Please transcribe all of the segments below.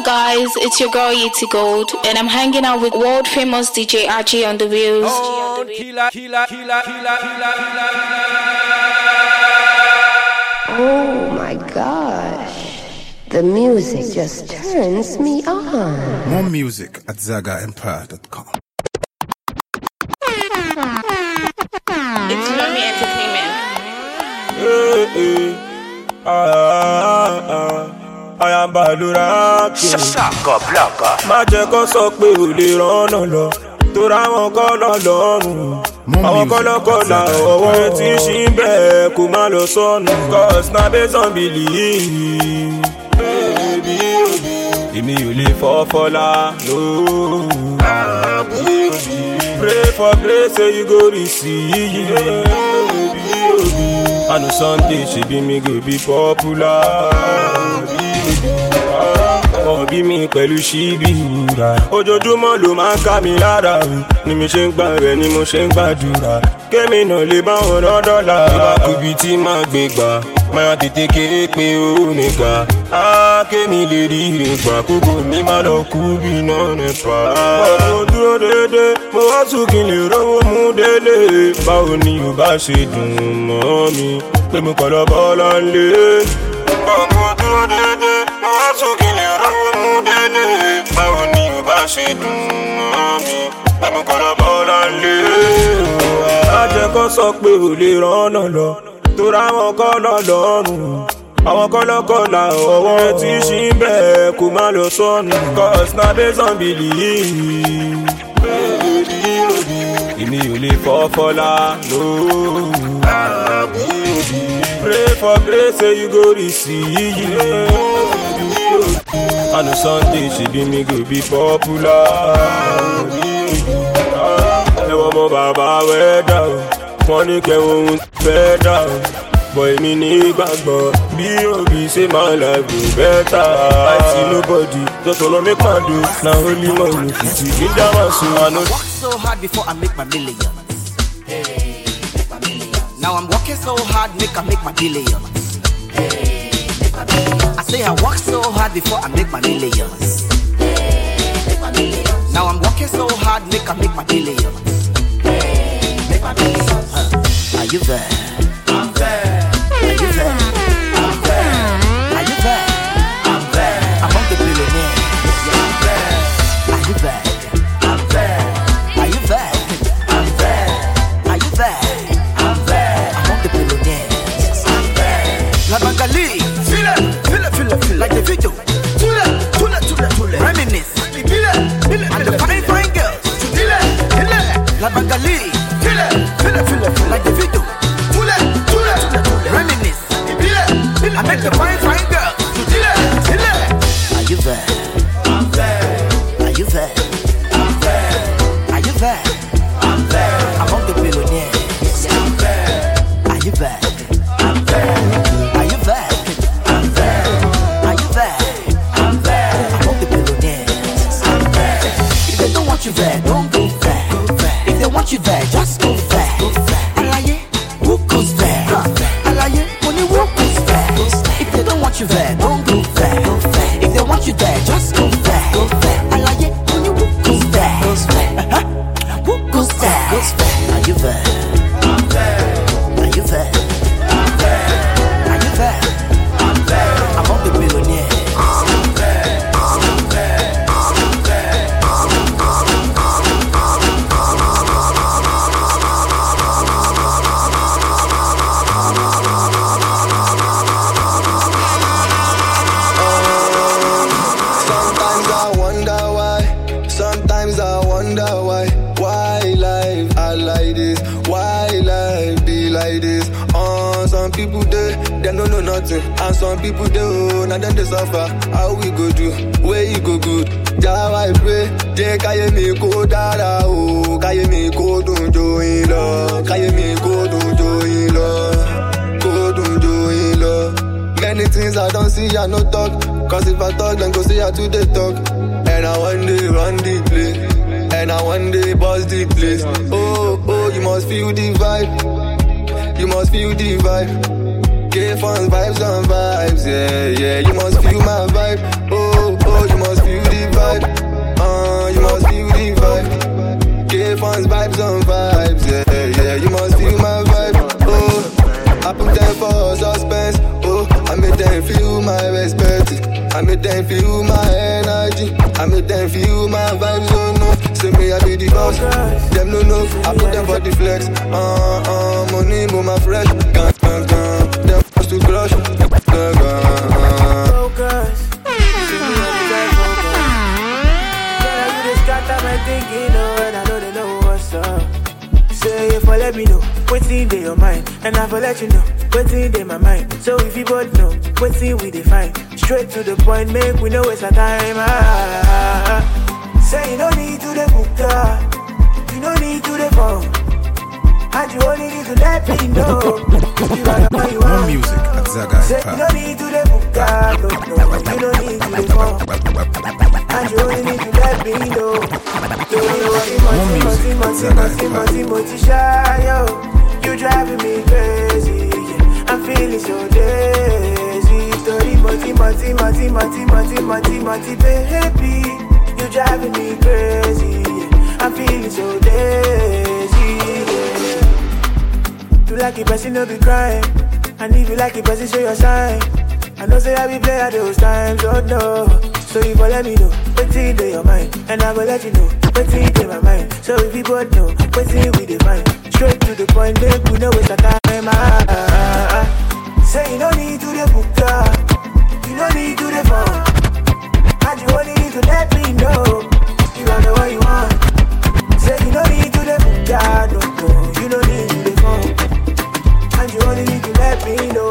guys, it's your girl Yeti Gold, and I'm hanging out with world famous DJ RJ on the wheels. Oh, killer. Oh my gosh, the music just turns me on. More music at ZagaEmpire.com. It's Mommy Entertainment. I am Badura. Má jẹ́ kó sọ pé ò lè rọ́nà lọ, torí àwọn kọ́ lọ lọ́rùn. Àwọn kọ́lọ́kọ́lá ọwọ́ tí ṣì ń bẹ̀ kó má lọ sọnù. Cause na based on belief. Èmi ò lè fọ́fọ́lá lóòó. Pray for grace say you go receive. I know Sunday she be me go be popular. Bí mi pẹ̀lú ṣíbí ìwúra ojoojúmọ́ ló máa ń ká mi lára o ni mi ṣe ń gbà rẹ̀ ni mo ṣe ń gbàdúrà kémi náà lè bá wọn rán dọ́là ìbá kúbi tí máa gbé gbà máa tètè kéré pé ó nìgbà á kémi lè rí ire gbà kókò mi má lọ kú bí náà nípa. mo dúró dédé mo wá tún kí n lè rówó mú délé báwo ni ò bá ṣe dùn mọ́ mi pé mo kọ̀ lọ bọ́lá ńlẹ̀. mo dúró dédé mo wá tún kí n lè rówó mú délé báwo ni ò bá ṣe dùn mọ́ mi pé mo kọ̀ lọ bọ́lá ńlẹ̀. Má jẹ́ kó sọ pé ò lè rọ́nà lọ, torí àwọn kọ́ lọ lọ́rùn. Àwọn kọ́lọ́kọ́lá ọwọ́ tí ṣì ń bẹ̀ kó má lọ sọnù. Cause na based on belief. Èmi ò lè fọ́fọ́lá lóòó. Pray for grace say you go receive. I know Sunday she be me go be popular. Ẹ̀wọ̀n mọ bàbá wẹ́dà o, wọ́n ní kẹ́wọ́n fẹ́ dà o. Boy mi ní gbàgbọ́, bí òbí ṣe máa life go better. I see nobody, just wanna make my do. Na only money fit to get down my soul. I know. Work so hard before I make my millions. Now I'm working so hard, make my billions. I say I work so hard before I make my millions. Now I'm working so hard, make my billions. Are you there? I'm there. Are you there? I'm there. Are you there? I'm there. Among the billionaires. I'm there. Are you there? I'm there. Are you there? I'm there. Are you there? I'm there. Among the billionaires. I'm there. La Bangali, feel it, like the video. Tule, reminisce. And the fine girls. La Bangali, feel it, like the video. Reminisce. I make the fine girls. Are you there? I'm there. Are you there? I'm there. Are you there? I'm there. Among the billionaires. I'm there. Are you there? I'm there. Are you there? I'm there. Are you there? I'm there. Among the billionaires. I'm there. If they don't want you there, don't go there. If they want you there, just go there. Alaye, who goes there? Alaye, only who goes there? If they don't want you there, don't go there. If they want you there, just go there. Alaye, only who goes there? Who goes there? Are you there? I'm there. Are you there? I'm there. Are you there? I'm there. Among the billionaires. I'm there. I'm there. I'm there. Sometimes I wonder why life I like this, why life be like this. Some people they don't know nothing, and some people they now then they suffer. How we go do, where you go good? Jah I pray, Jẹ́ káyé mi kó dára o, káyé mi kó dùn jó yín lọ, káyé mi kó dùn jó yín lọ, kó dùn jó yín lọ. Many things I don't see, I no talk, cause if I talk, then go see how to they talk. And I one day run the place, and I one day bust the place. Oh, you must feel the vibe, you must feel the vibe. K-Fun's vibes on vibes, yeah, you must feel my vibe. Oh, Oh, you must feel the vibe. You must feel the vibe. K-Fans vibes on vibes, yeah. You must feel my vibe. Oh, I put them for suspense. Oh, I made them feel my respect. I made them feel my energy. I made them feel my vibes. Oh no, say me I be the boss. Them no know. I put them for the flex. Money move my fresh. Them forced to crush. Focus. I'm thinking, and I know they know what's up. Say if I let me know, what's in your mind, and I will let you know, what's in my mind. So if you both know, what's in we define, straight to the point, make we know it's a time. Say you don't need to the book, you don't need to the phone, and you only need to let me know. You are the you More music at Zaga Say you don't need to the book, no, you don't need to the phone. And you only need to let me know. You driving me crazy. I'm feeling so dizzy. Story, mati, baby. You driving me crazy. I'm feeling so dizzy. You like it, person, no be crying. And if you like it, person, show your sign. I know say I be play at those times, oh no. So you go let me know, what's in your mind, and I will let you know, what's in my mind. So if you both know, what's in we define, straight to the point, make we know it's a time. Say you don't need to the book, you don't need to the phone, and you only need to let me know, you are the one you want. Say you don't need to the book, no, you don't need to the phone, and you only need to let me know.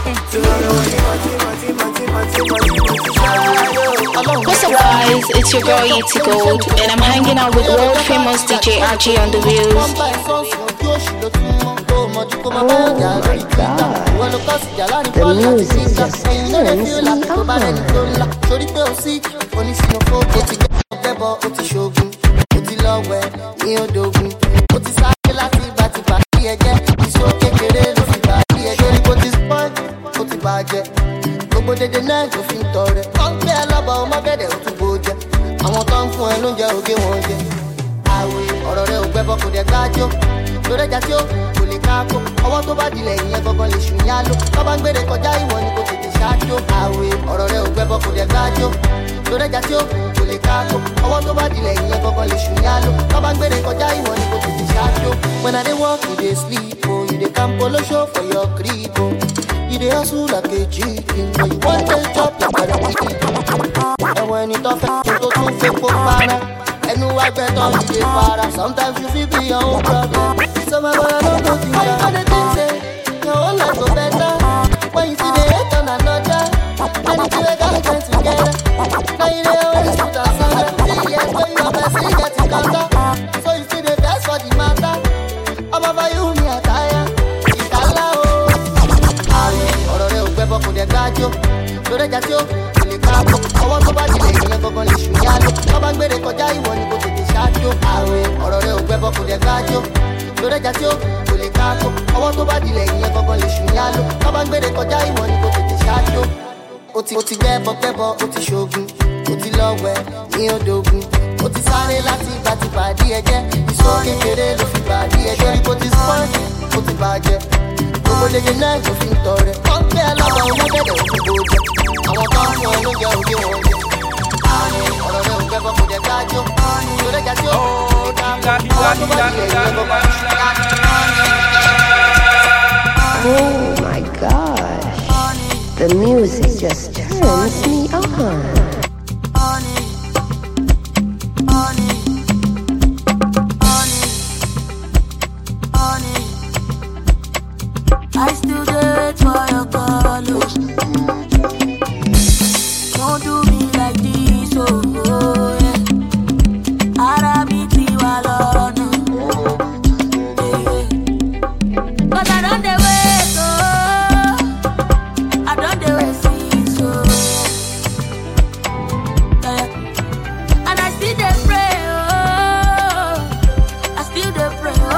What's up guys, it's your girl Yeti Gold and I'm hanging out with world famous DJ RG on the wheels. Oh my god, the music just turns Gbogbo dédé náà ló fi ń tọrẹ. Wọ́n ń gbé alábà ọmọ bẹ̀rẹ̀ ó tún bó jẹ. Àwọn tó ń fún ẹ lóúnjẹ ògé wọn jẹ. Àwẹ̀ ọ̀rọ̀ rẹ̀ ò gbẹ́bọ̀ kò dẹ̀ gbájọ́. Lórí ẹja tí ó kò lè káàkó. Ọwọ́ tó bá dilẹ̀ ìyẹn gangan lè ṣùn yá ló. Tó bá ń gbére kọjá ìwọ ni kò tètè ṣáájú. Àwẹ̀ ọ̀rọ̀ rẹ̀ ò gbẹ́bọ̀ kò dẹ̀ gbájọ́. Lórí ẹja tí ó kò lè káàkó. Ọwọ́ tó bá dilẹ̀ ìyẹn gangan lè ṣùn yá ló. Tó bá ń gbére kọjá ìwọ ni kò tètè ṣáájú. When I dey walk, you dey sleep, oh. You dey camp polo show for your crib, oh. You dey hustle like a chicken, but you want to chop like a chicken. And when you talk, you go to fake for para. And you wipe it on you dey para. Sometimes you feel be your own problem. So my boy, I don't go think that. All the things say, your whole life go better. When you see the hate on another, and you feel like all get together. Now you dey always put us under. 3 years ago you have been still getting counter. So you feel the best for the matter. I'm over you, me a tire. It's Allah, oh. Ọ̀rọ̀ rẹ̀ ò gbẹ́bọ̀ kò dẹ̀ gbájọ́. Lórí ẹja tí ó kò lè káàkó. Ọwọ́ tó bá dilẹ̀ ìyẹn gangan lè ṣùn yá ló. Tó bá ń gbére kọjá ìwọ ni kò tètè ṣáájú. Àwẹ̀ ọ̀rọ̀ rẹ̀ ò gbẹ́bọ̀ kò dẹ̀ gbájọ́. Lórí ẹja tí ó kò lè káàkó. Ọwọ́ tó bá dilẹ̀ ìyẹn gangan lè ṣùn yá ló. Tó bá ń gbére kọjá ìwọ ni kò tètè ṣáájú. O ti gbẹ́bọ̀, o ti ṣoògùn, o ti lọ́wẹ̀ ní odògùn. O ti sáré láti ìgbà tí bàdí ẹ̀jẹ̀. Ìṣó kékeré ló fi bàdí ẹ̀jẹ̀. Ibo ti spọ́ọ̀nì, o ti bàjẹ́. Gbogbo dédé náà ló fi ń tọrẹ. Wọ́n ń gbé alábà ọmọ bẹ̀rẹ̀ ó tún bó jẹ. Àwọn tó ń fún ẹ lóúnjẹ ògé wọn jẹ. Ààrẹ ọ̀rọ̀ rẹ̀ ò gbẹ́bọ̀ kò dẹ̀ gbájọ́. Lórí ẹja tí ó kò ká àwọn tó bá dilẹ̀ ìyẹn gbọ́gbọ́. Oh my gosh, the music just turns me on. I still wait for your call. Don't do me like this, oh yeah. Arabic, Walona. But I don't dey wait, oh. I don't dey wait, so yeah. And I still dey pray, oh. I still dey pray, oh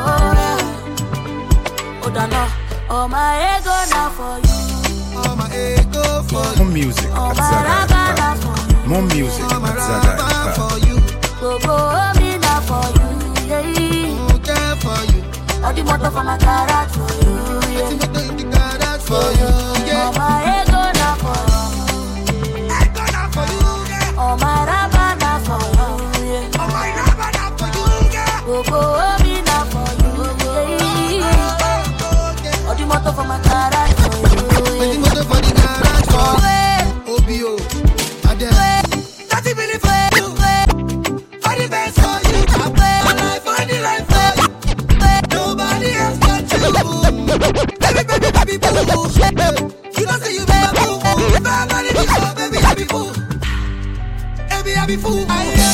yeah. Oh, don't know. Oh my ego now for you. Oh my ego for you. More music at Zaga Now for you. More music at Zaga Empire. Go, me now for you, yeah. Care for you. All the motor for my garage for you, yeah. The garage for you, yeah. All my ego now for you. Ego now for you, yeah. All my rubber now for you, yeah. All my rubber now for you, yeah. Go, me now for you, yeah. All the motor for my garage for you, The yeah. motor for the garage for you. OBO, Adele. That's it, really for you. For the best for you. I for the right for you. Nobody else but you. Baby, boo. You don't say you be a boo. If I'm not in the show, baby, I be fool. Baby, I be fool.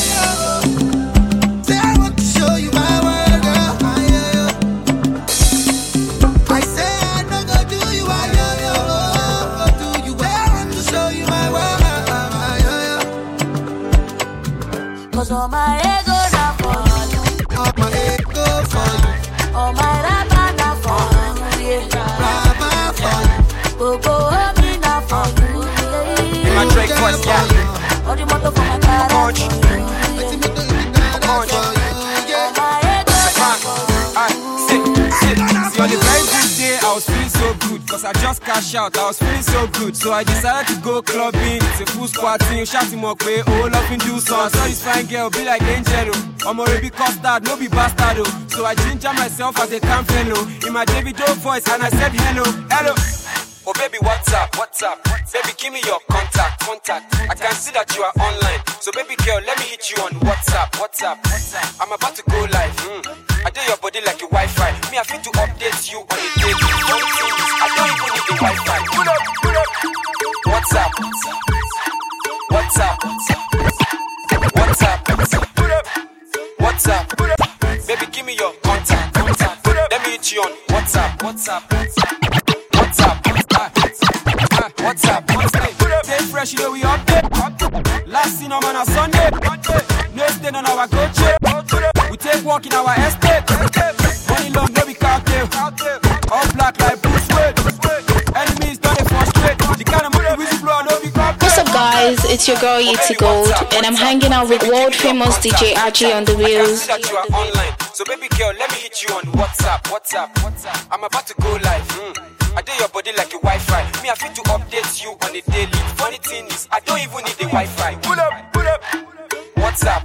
Say I want to show you my world, girl. I say I no go do you, I do you. I want to show you my world. Cause all my ego now for you. All my ego for you. All my rubber now for you, yeah. Rubber for you. Go, me now for you, yeah. My Drake voice, yeah. All the motor for my garage for you, yeah. All my ego now for you. See, on the very good day, I was feeling so good. Cause I just cashed out, I was feeling so good. So I decided to go clubbing. It's a full squad team, shouting more way, all up in do so. I saw this fine girl, be like Angelo. I'm already custard, no be bastard. So I ginger myself as a camp fellow. In my Davido voice, and I said hello, hello. Oh baby, what's up? Baby, give me your contact. I can see that you are online. So baby girl, let me hit you on WhatsApp. I'm about to go live. I do your body like a Wi-Fi. Me, I feel to update you on the daily. One thing is, I don't even need the Wi-Fi. Pull up. WhatsApp. Baby, give me your contact. Let me hit you on WhatsApp. What's up? Stay fresh, you know we update. Last seen on a Sunday. No stay on our coach. We take walk in our estate. Money long, no be cartel. All black like Bruce Wayne. Enemies don't they frustrate. The kind of money we blow, no be cartel. What's up guys, it's your girl Yeti Gold and I'm hanging out with world famous DJ RG on the wheels. I can see that you are online. So baby girl, let me hit you on WhatsApp. I'm about to go live. I do your body like a Wi-Fi. Me, I feel to update you on the daily. Funny thing is, I don't even need the Wi-Fi. Pull up. WhatsApp.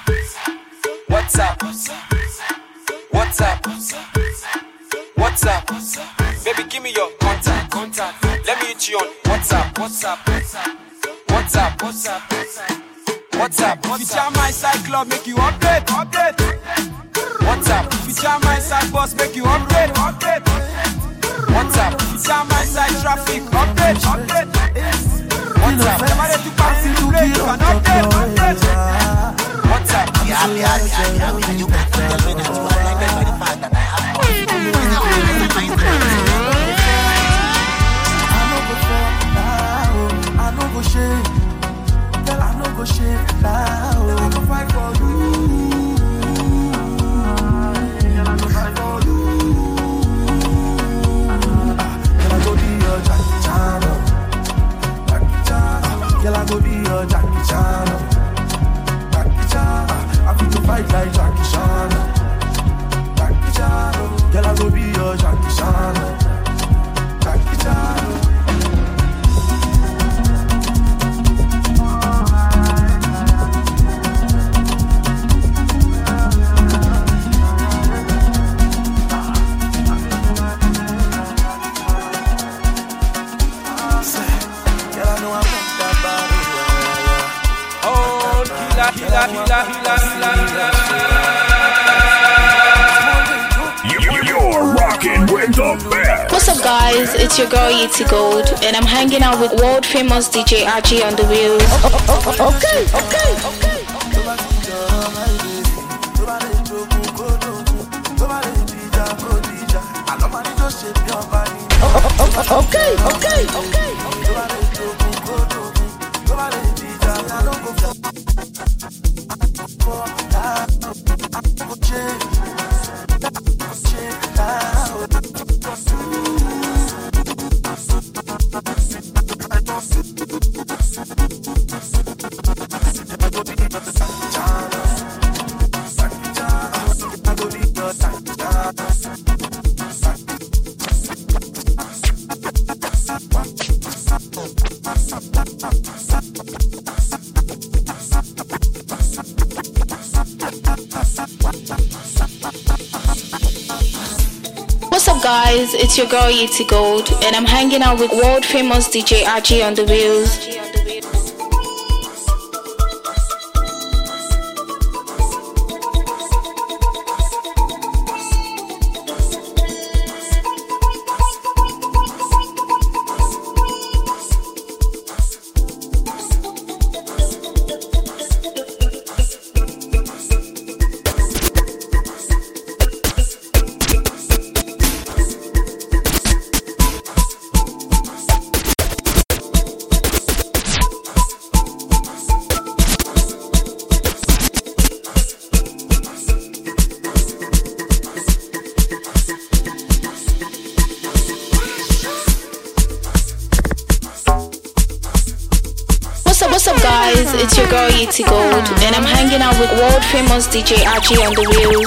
Baby, give me your contact. Let me hit you on WhatsApp. If you jam my side club, make you update. WhatsApp. If you jam my side boss, make you update. WhatsApp. If you jam my side traffic, update. WhatsApp. Never let you pass in the play, you can update. WhatsApp. Yeah, you got to tell me that you are like that by the fact that I have. I no go shame. Girl, I no go shame now. I go fight for you. Girl, I go fight for you. Girl, I go be your Jackie Chan. Girl, I go be your Jackie Chan. I feel to fight like Jackie Chan. Girl, I go be your Jackie Chan. You're rocking with the best. What's up guys, it's your girl Yeti Gold and I'm hanging out with world famous DJ RG on the wheels. Okay. up guys, it's your girl Yeti Gold and I'm hanging out with world famous DJ RG on the wheels. What's up guys, it's your girl Yeti Gold and I'm hanging out with world famous DJ RG on the wheels.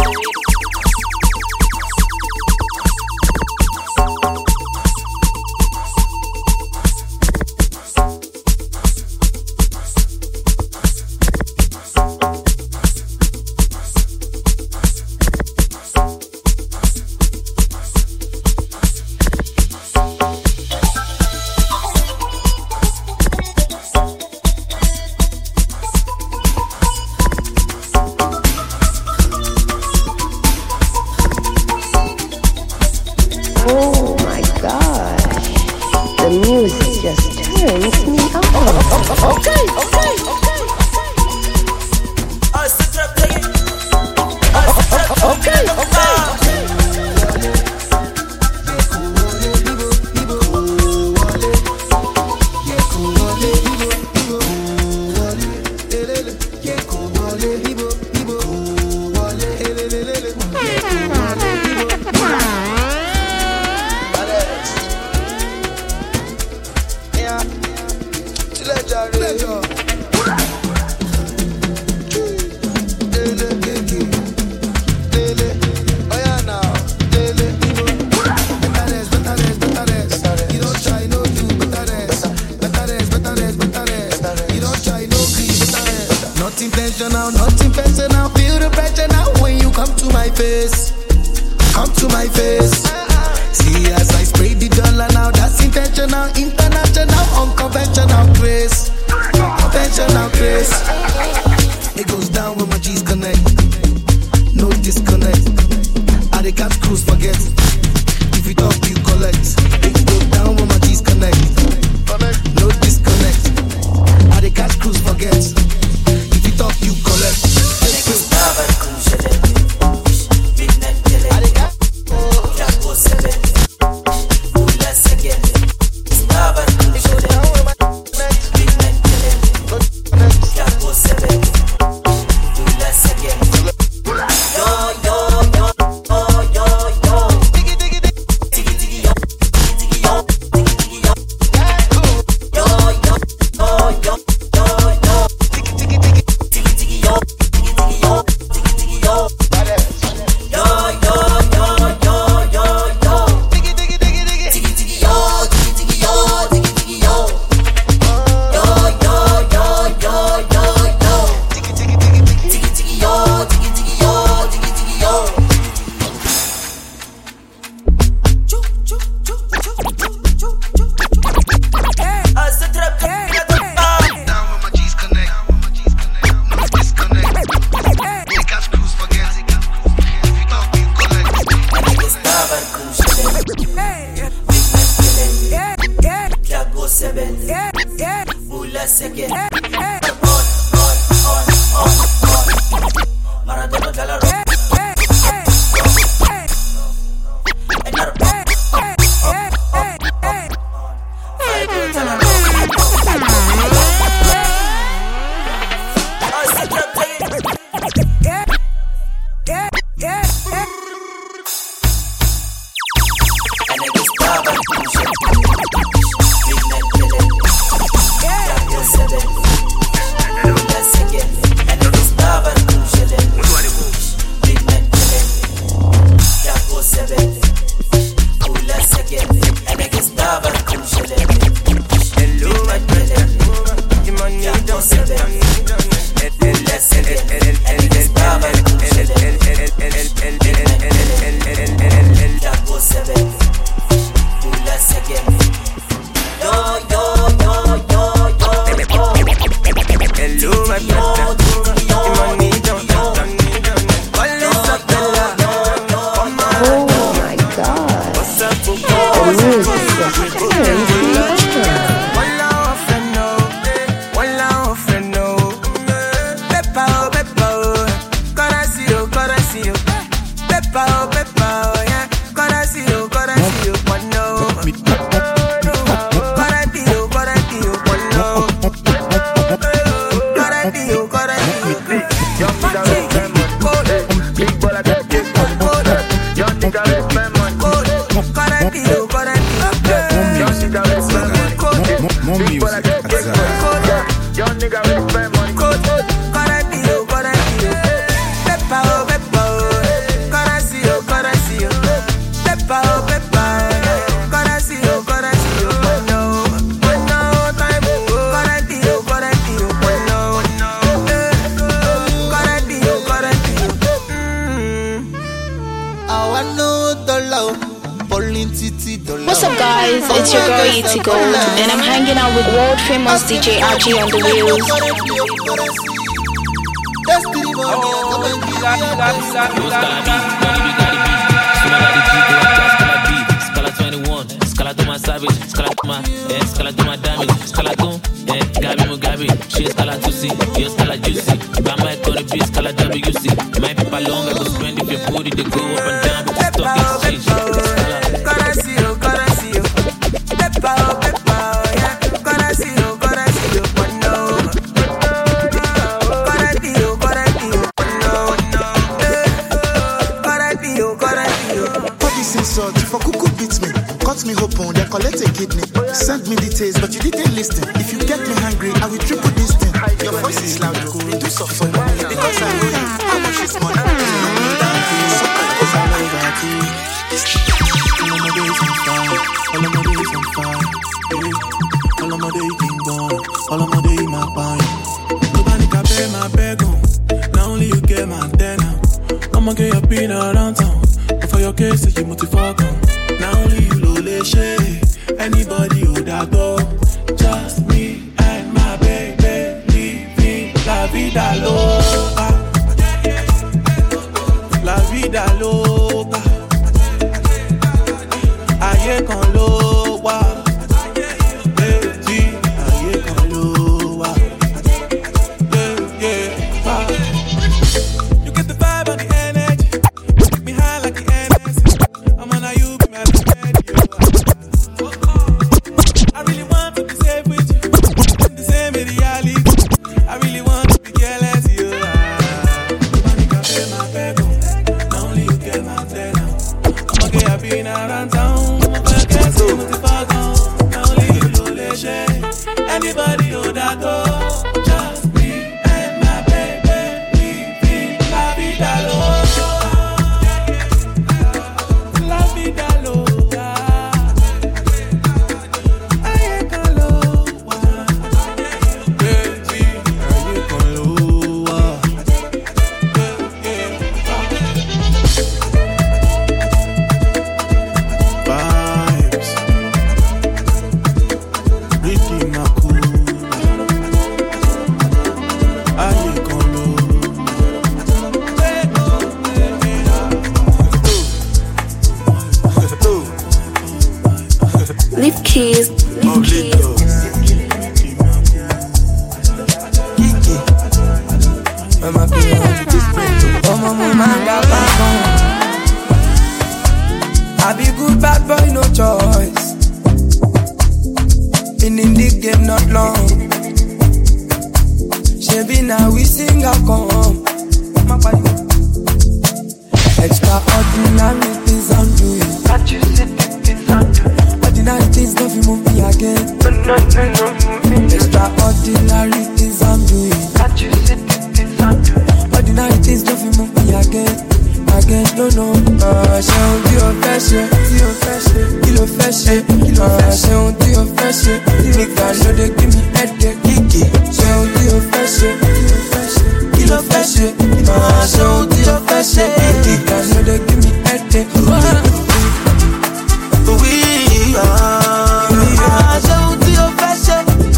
Oh my gosh, the music just turns me on. Okay. Nothing personal, feel the pressure now when you come to my face. See as I spray the dollar now, that's intentional, international, unconventional grace. Conventional grace. It goes down when my G's connect. No disconnect. I they catch cruise, forget. If you talk, you collect. It goes down when my G's connect. No disconnect. I they catch cruise, forget. If you talk, you collect. What's up guys, it's your girl Yeti Gold and I'm hanging out with world famous DJ RG on the wheels. Scala 21, Scala to my savage, Scala to my Scala to my damage, Scala to Gabi Mugabe, she Scala Juicy, you Scala Juicy, but my gonna be Scala WC. My people long, I go spend if your booty they go up and down, but it's talking shit. For cuckoo beats me, cut me open, then collect a kidney. Send me details, but you didn't listen. If you get me hungry, I will triple this thing. Your voice is loud, you go reduce of some money. Because I know you, how much is money? All of my days been gone, all of my days my pine. Nobody can pay my bag on. Not only you get my antenna, I'ma get your pin around town. For your case, you multi-fucker. Now only you lole share. Anybody who that go, just me and my baby, living la vida loca. La vida loca. Aye con loa. Baby, aye con loa. Yeah. You get the vibe and the energy. Make me high like the I really want to be safe with you. In the same reality. I really want to be careless, you. Nobody can pay my bag on. Not only you get my day now. I'ma get happy around town. I'ma get so much fun. Not only you know they share. Anybody who that door. Just me and my baby. Living la vida loca. La vida loca. Leave keys. I be good bad boy, no choice. Been in the game not long. Shabby now we sing a come. Extraordinary things I'm doing. Ordinary things don't you move me again. Extraordinary things I'm doing. Ordinary things don't you move me again. No. Ṣé ohun tí o fẹ́ ṣe, kí ló fẹ́ ṣe. Ṣé ohun tí o fẹ́ ṣe, nìkan ló dé kí mi ẹ̀dẹ̀ kíkì. Ṣé ohun tí o fẹ́ ṣe, kí ló fẹ́ ṣe. Ṣé ohun tí o fẹ́ ṣe, nìkan ló dé kí mi ẹ̀dẹ̀ kíkì. Ṣé ohun tí o fẹ́ ṣe.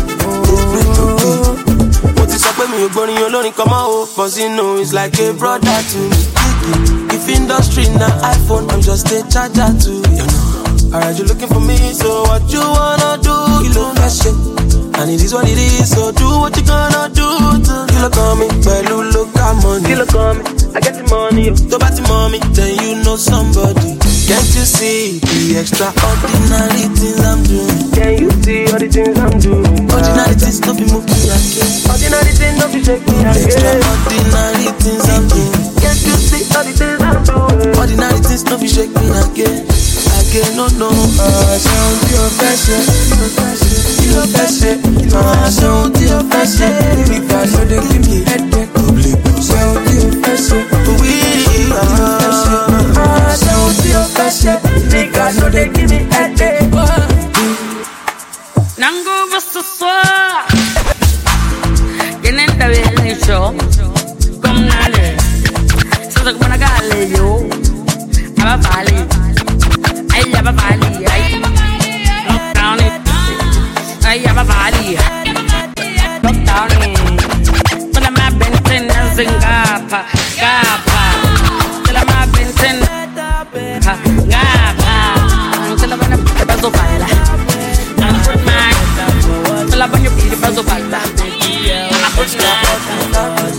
Mo ti sọ pé mi ò gbórin olórin kan mọ́ o, but you know it's like a brother to me. If industry na iPhone, I'm just a charger to you know. Alright, you looking for me, so what you wanna do? Kilo fashion, and it is what it is. So do what you gonna do to kilo coming, pẹ̀lú local money. Kilo coming, I get the money. Tó bá ti mommy, then you know somebody. Can't you see the extraordinary things I'm doing? Can you see all the things I'm doing? Ordinary things don't be moving me again. Ordinary things don't be shaking me again. Extraordinary things I'm doing. Can't you see all the things I'm doing? Ordinary things don't be shaking me again. No. Ṣé ohun tí o fẹ́ ṣe, kí ló fẹ́ ṣe. Ṣé ohun tí o fẹ́ ṣe, nígbà ló dé kí mi ẹ̀dẹ̀ kò lè gbọ́. Ṣé ohun tí o fẹ́ ṣe, kí ló fẹ́ ṣe. Ṣé ohun tí o fẹ́ ṣe, nígbà ló dé kí mi ẹ̀dẹ̀ kò lè gbọ́. Nango Vassosa che niente viene show come nale. Sento come una galle io. Alla Yaba Valley. Ay, Yaba Valley. Lock down it. Ay, Yaba Valley. Lock down it. But I'm not been in Gapa. Till I'm not been in Gapa. Till I'm gonna put the puzzle file. I'm put my. Till I'm gonna be the puzzle file. I put my.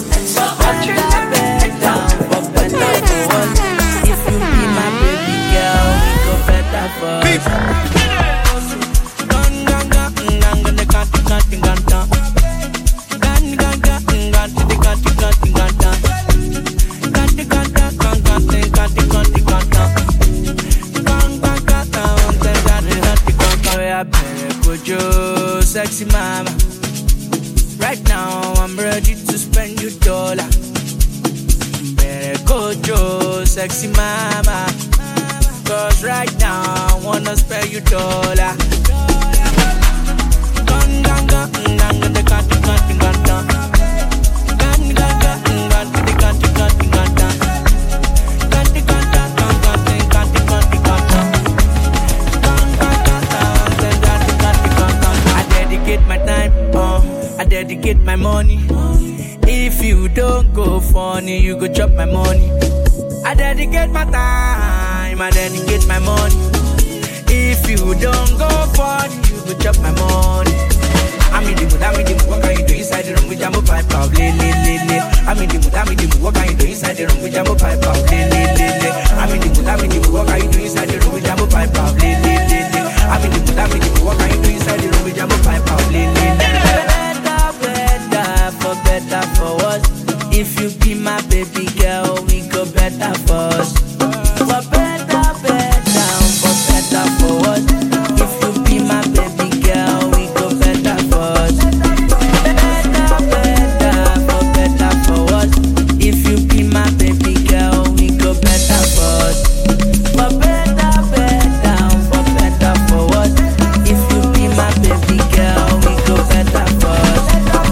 Sexy mama, right now I'm ready to spend your dollar. Better go, Joe, sexy mama, cause right now I wanna spend your dollar. Dedicate my money. If you don't go funny, you go chop my money. I dedicate my time, I dedicate my money. If you don't go funny, you go chop my money. I'm in the mood, what can you do inside the room with Jambo Pipe? I'm in the mood, what can you do inside the room with Jambo Pipe? I'm in the mood, what can you do inside the room with Jambo Pipe? I'm in the mood, what can you do inside the room with Jambo Pipe? For better, for worse. If you be my baby girl, we go better for us. For better, for better, for worse. If you be my baby girl, we go better for us. Better, for better, for worse. If you be my baby girl, we go better for us. For better, for better, for worse. If you be my baby girl, we go better for us.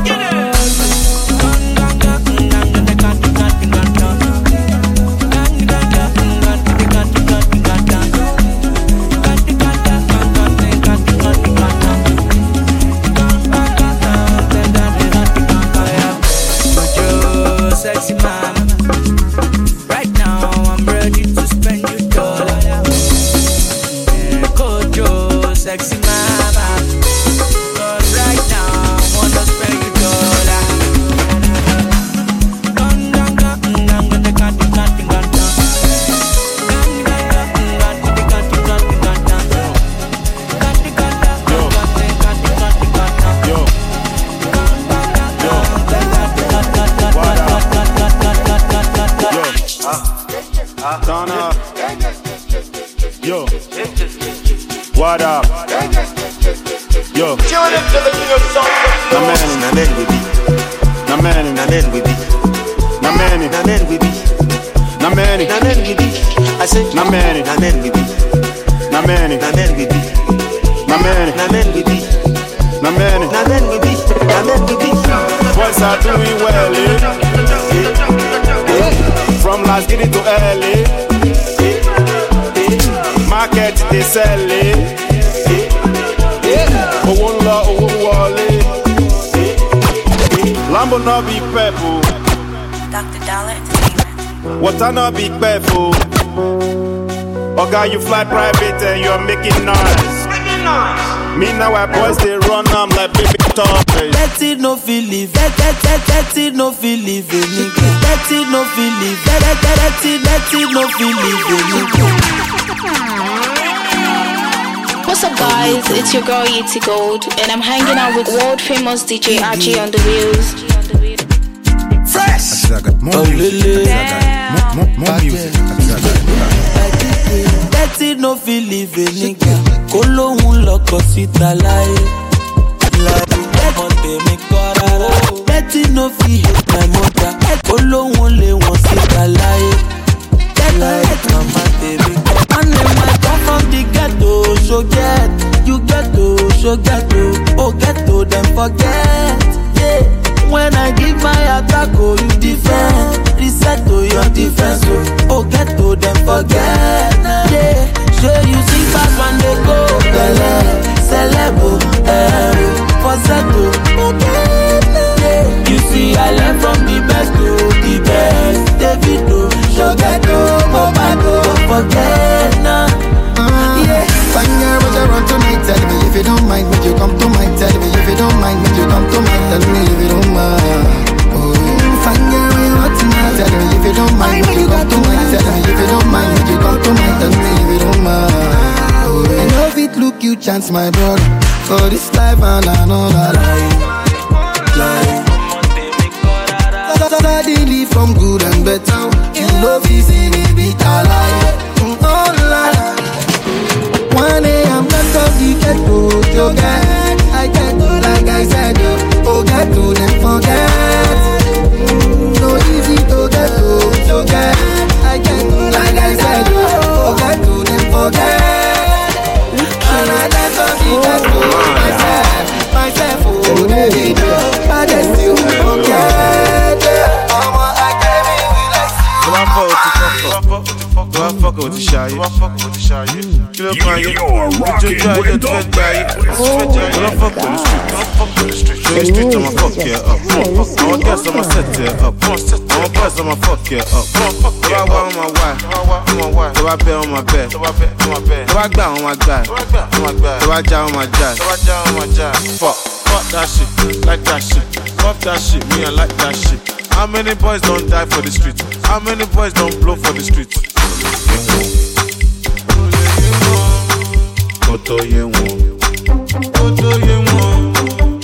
Sexy mama, right now I'm ready to spend your dollar. Kojo, sexy mama, cause right now I wanna spend your dollar. Turn up. Yo. What up? Yo. Na man in a leg with it. Na man in a leg with it. Na man in a leg with it. Na man in a leg with it. I said na man in a leg with it. Na man in a leg with it. Na man in a leg with it. Na man in a leg with it. Na leg with it. Boys are doing well, From Las Guinea to LA, market they sell it. Oh Allah, oh Wale, Lambo no be pebble. Dr. Dollar Entertainment. Water no be pebble. Okay, you fly private and you're making noise. Me now our boys they run like baby toys. Betty no feel live, Betty no feel live, Betty no feel live, Betty no feel live. What's up guys, it's your girl Yeti Gold and I'm hanging out with world famous DJ RG on the wheels. Fresh! More music. More music. Betty no feel live, nigga. Kolohun lọkọ síta láyé. Betty no feel hate my mother. Kolohun lé wọn síta láyé. Mama baby. And then I come from the ghetto, so get. You ghetto, so ghetto. Oh ghetto, then forget. Yeah. When I give my attack, oh you defend. Reset to your defense, oh ghetto, then forget. chance, my brother. For this life and another life. Suddenly from good and better, you know if see me bitter life. One day I'm not of the ghetto, you get. I get to like I said, oh get to them forget. No easy to get to, you get. I get to like I said, oh get to them forget. And I let of the ghetto, myself, oh baby, I get to forget. Do I fuck with the shy? You're rocking with the best. Do I fuck with the street? The street, I'ma fuck you up. I'ma guess I'ma set you up. I'ma guess I'ma fuck you up. Do I want on my wife? Do I bet on my bed? Do I gbà on my guy? Do I jam on my jazz? Fuck that shit, like that shit. Fuck that shit, me I like that shit. How many boys don't die for the streets? How many boys don't blow for the streets? Koto ye won, koto ye won,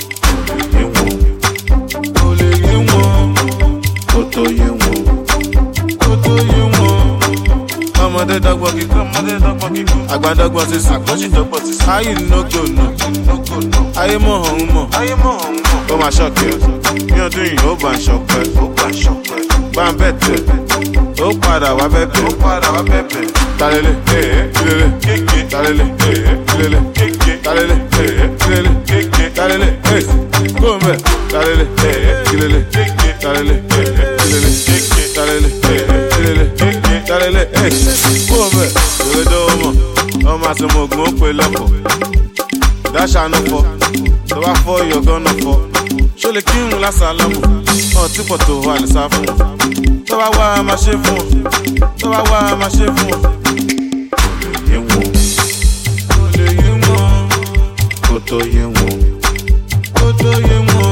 ole ye won, koto ye won, koto ye won. Ọmọdé dọ́gbọ́n kíkún, àgbà dọ́gbọ́n sísè, ayé no go no, ayé mọ̀ ọ̀hún mọ̀, ó máa ṣọ́ọ̀kì ẹ̀, bí ọdún yìí ó bá ń ṣọpẹ́, bá ń bẹ̀ tẹ̀, ó padà wá bẹ̀bẹ̀, talele, kilele, talele, kilele, talele, kilele, talele, gómẹ̀, talele, kilele, talele, kilele, talele, kilele, talele, gómẹ̀, lórí dọ́wọ́mọ̀, ọmọ àtọmọ̀gbọ̀n ó pè lọ́pọ̀, dáṣà náà fọ́, tó bá fọ́ ìyọ̀gán náà fọ́, ṣó lè kírun lásàlámù, ọtí pọ̀ tó wà lè sá fún wọn, tó bá wá a máa ṣe fún wọn, tó bá wá a máa ṣe fún wọn. Olè yé wọn, kótó yé wọn, kótó yé wọn,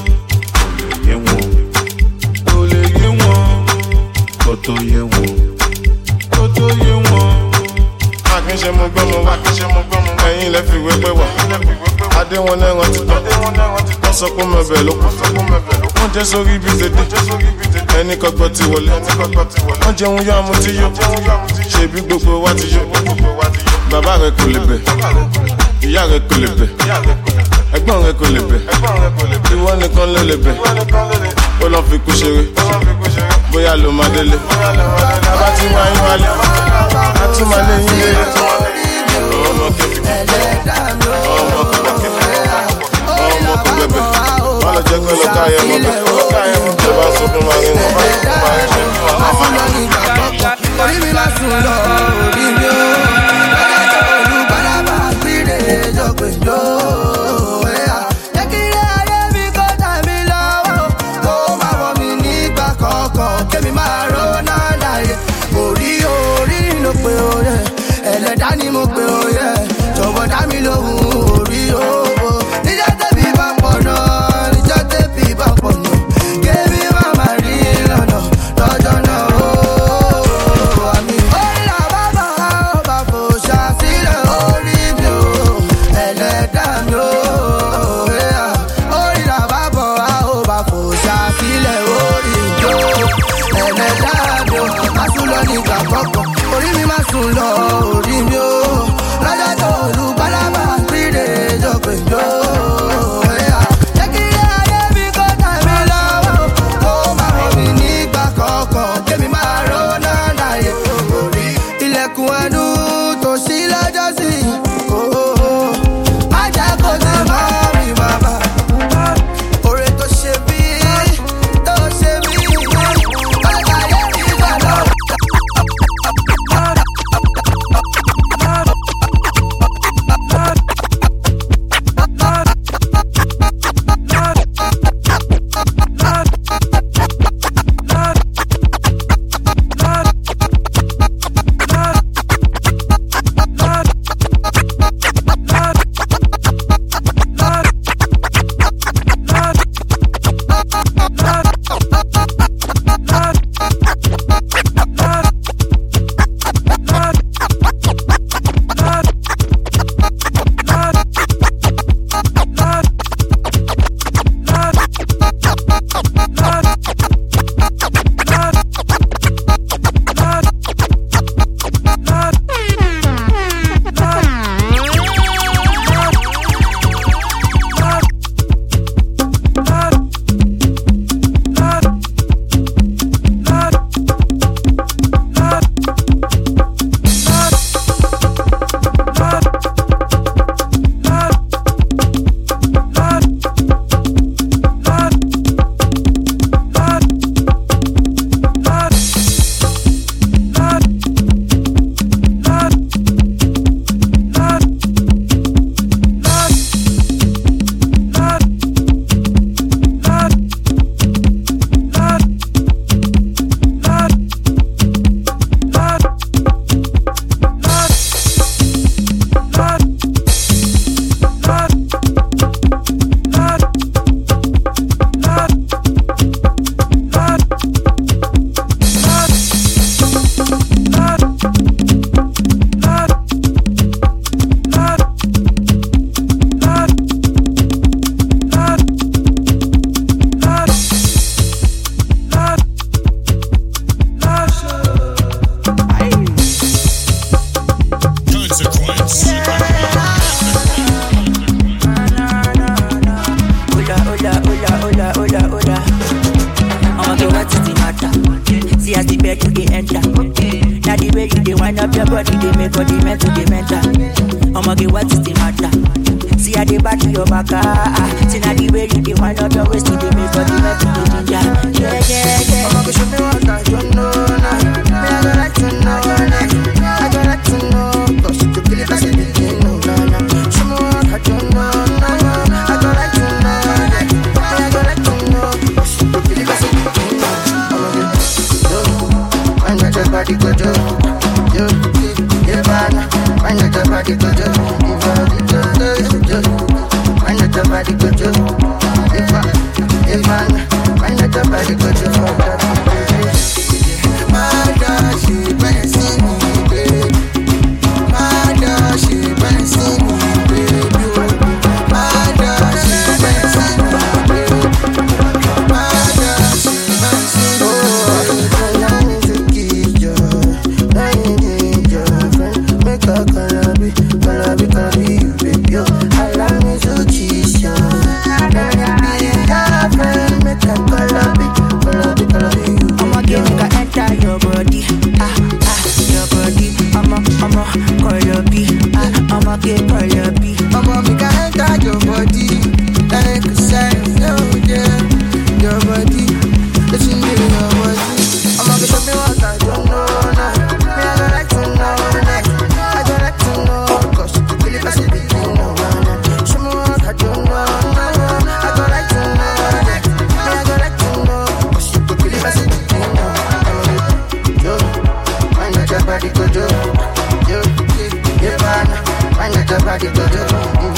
olè yé wọn, kótó yé wọn, kótó yé wọn. Má kí n ṣe mo gbọ́mọ wá, ẹ̀yin lẹ fi wépé wá, adé wọn náà rántí tán, wọ́n sọ pé mo bẹ̀ ló kù, wọ́n jẹ́ sórí bí tètè, ẹni kọ́kọ́ ti wọlé, wọ́n jẹun yá mu ti yó, ṣebí gbogbo wa ti yó, bàbá rẹ kò lè bẹ̀, ìyá rẹ kò lè bẹ̀, ẹ̀gbọ́n rẹ kò lè bẹ̀, ìwọ nìkan ló lè bẹ̀, ó lọ fi kú ṣeré, bóyá ló máa délé, bàbá tí wàá yín wálé, á tún máa lé yín lé. Ọmọ kẹfì, ọmọ kẹfì, ọmọ kẹfì, wọ́n lọ jẹ́ pé lọ káyẹ̀ mọ́ bẹ́ẹ̀, tó bá sọ fún wa nínú ọmọ orí mi máa sùn lọ, orí mi ó lọ́jọ́ olùbáràbà gbére jọ̀gbẹ̀jọ́. Jẹ́ kí ilé ayé mi kó tà mí lọ́wọ́, kó má wọ̀ mí nígbà kọ̀ọ̀kan, kémi máa rọ́nà láyé. Orí ló pe oyè, ẹlẹ́dá ni mo pe oyè, jọ̀wọ́ dá mi lóhùn orí o. Níjọ́ tẹ́bí bá pọ̀ náà, níjọ́ tẹ́bí bá pọ̀ náà, kémi má má rí lọ́nà lọ́jọ́ náà. Orí mi máa sùn lọ, orí mi ó lọ́jọ́ tó olùbáràbà gbére jọ̀gbẹ̀jọ́. Jẹ́ kí ilé ayé mi kó tà mí lọ́wọ́, kó má wọ̀ mí nígbà kọ̀ọ̀kan, kémi máa rọ́nà láyé. Ilẹ̀kùn ẹnu tó ṣí lọ́jọ́ sí, má jẹ́ kó tẹ̀ mọ́ mi bàbá. Oore tó ṣe bí, ọjọ́ ayé mi gbà lọ́wọ́. they wind up your body, they make all the mental, the mental. I'ma get what is the matter? See how they back to your back, see now the way you they wind up your waist, they make all the mental, the ginger. Yeah. I'ma go show me what I don't know now. Me I go like to know now. I go like to know, 'cause you could kill it as a beginning, no. Show me what I don't know now. I go like to know that. Me I go like to know, 'cause you could kill it as a beginning, no. I'ma get wind up your body, go do. Yeah, man. Wind up your body, go do. Wind up your body, go do. Yeah, man. Wind up your body, go do. My God, she better see me, baby. My God, she better see me, baby. My God, she better see me, baby. My God, she better see me, baby. Allow me to kiss you, I need your friend. Make a calabi, you, baby. Allow me to kiss you, I be your friend. Make a calabi, you. I'ma get nigga enter your body, your body. I'ma call your B, I'ma get call your B. I'ma make a enter your body, like a sign, yeah. Your body, it's in your body. I'ma go show me what I don't know now. Me I go like to know now. I go like to know, 'cause you could kill it as a beginning, no. Show me what I don't know now. I go like to know that. Me I go like to know, 'cause you could kill it as a beginning, no. Yo, wind up your body, go do. Yo, yeah, man. Wind up your body, go do. Wind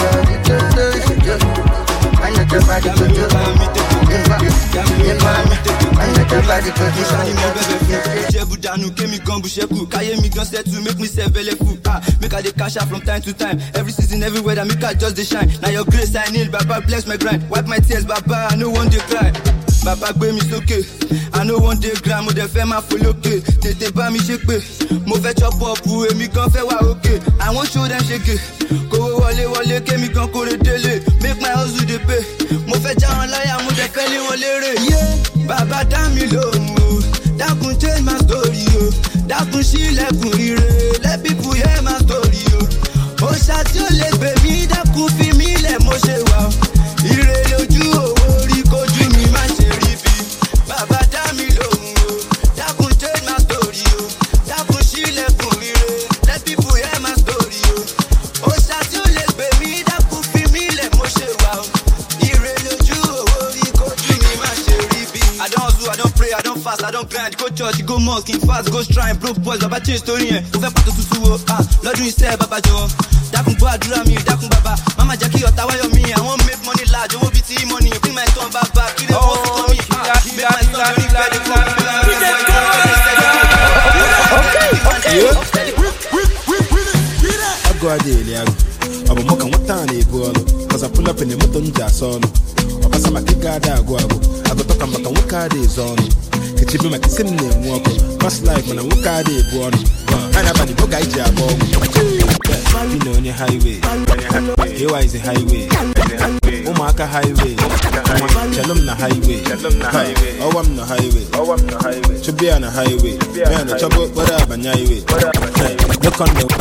up your body, go do. Yeah, man. Wind up your body, go do. Danu kemi gan busheku, kaye mi gan set to make me say belleful. Make I dey cash out from time to time. Every season, everywhere that make I just dey shine. Now your grace I need, Baba bless my grind. Wipe my tears, Baba I no one dey cry. Baba gbé mi sókè, I no one dey grind. Mo dey fẹ́ máa fò lókè, tètè bá mi ṣe pé mo fẹ́ chop up, èmi gan fẹ́ wà òkè. I wan show them shake, kówó wọlé kémi gan kórè délé. Make my hustle dey pay, mo fẹ́ já wọn láyà, mo dẹ̀ fẹ́ lé wọn lérè. Baba dá mi lóhùn o, dákun change my story o, dákun ṣílẹ̀kùn ire, let people hear my story o. Òòṣà tí ó lè gbè mí, dákun fi mí lẹ̀ mo ṣe wà o. Ire lójú owó rí kojú mi má ṣe rí bí. Bàbá dá mi lóhùn o, dákun change my story o, dákun ṣílẹ̀kùn ire, let people hear my story o. Òòṣà tí ó lè gbè mí, dákun fi mí lẹ̀ mo ṣe wà o. Ire lójú owó rí kojú mi má ṣe rí bí. I don't hustle, I don't pray, I don't fast, I don't grind. Go church, go mosque, king fast, go shrine. Broke boys, baba change story yẹn. Mo fẹ́ pàtó tuntun o, lọ́dún iṣẹ́ bàbá jọ̀wọ́. Dákun gbọ́ àdúrà mi, dákun bàbá. Mama jẹ́ kí ọ̀tá wáyọ̀ mi. I wan make money large, owó bíi ti money. Bring my son back back, kí lè wọ́n fi kọ́ mi. Make my son very very cool. I go a daily, I'm a mock and what time they pull. Cause I pull up in the mountain jazz on. Or pass my kigada go. I go talk about what car is on. It's even like a similar walk. Past life when I walk out there, born. And I'm a book I jab on. You know, on your highway. Here is the highway. Omaka highway. Shalom na highway. Oh, I'm the highway. To be on a highway. Man, the trouble, what up, and highway. Look on the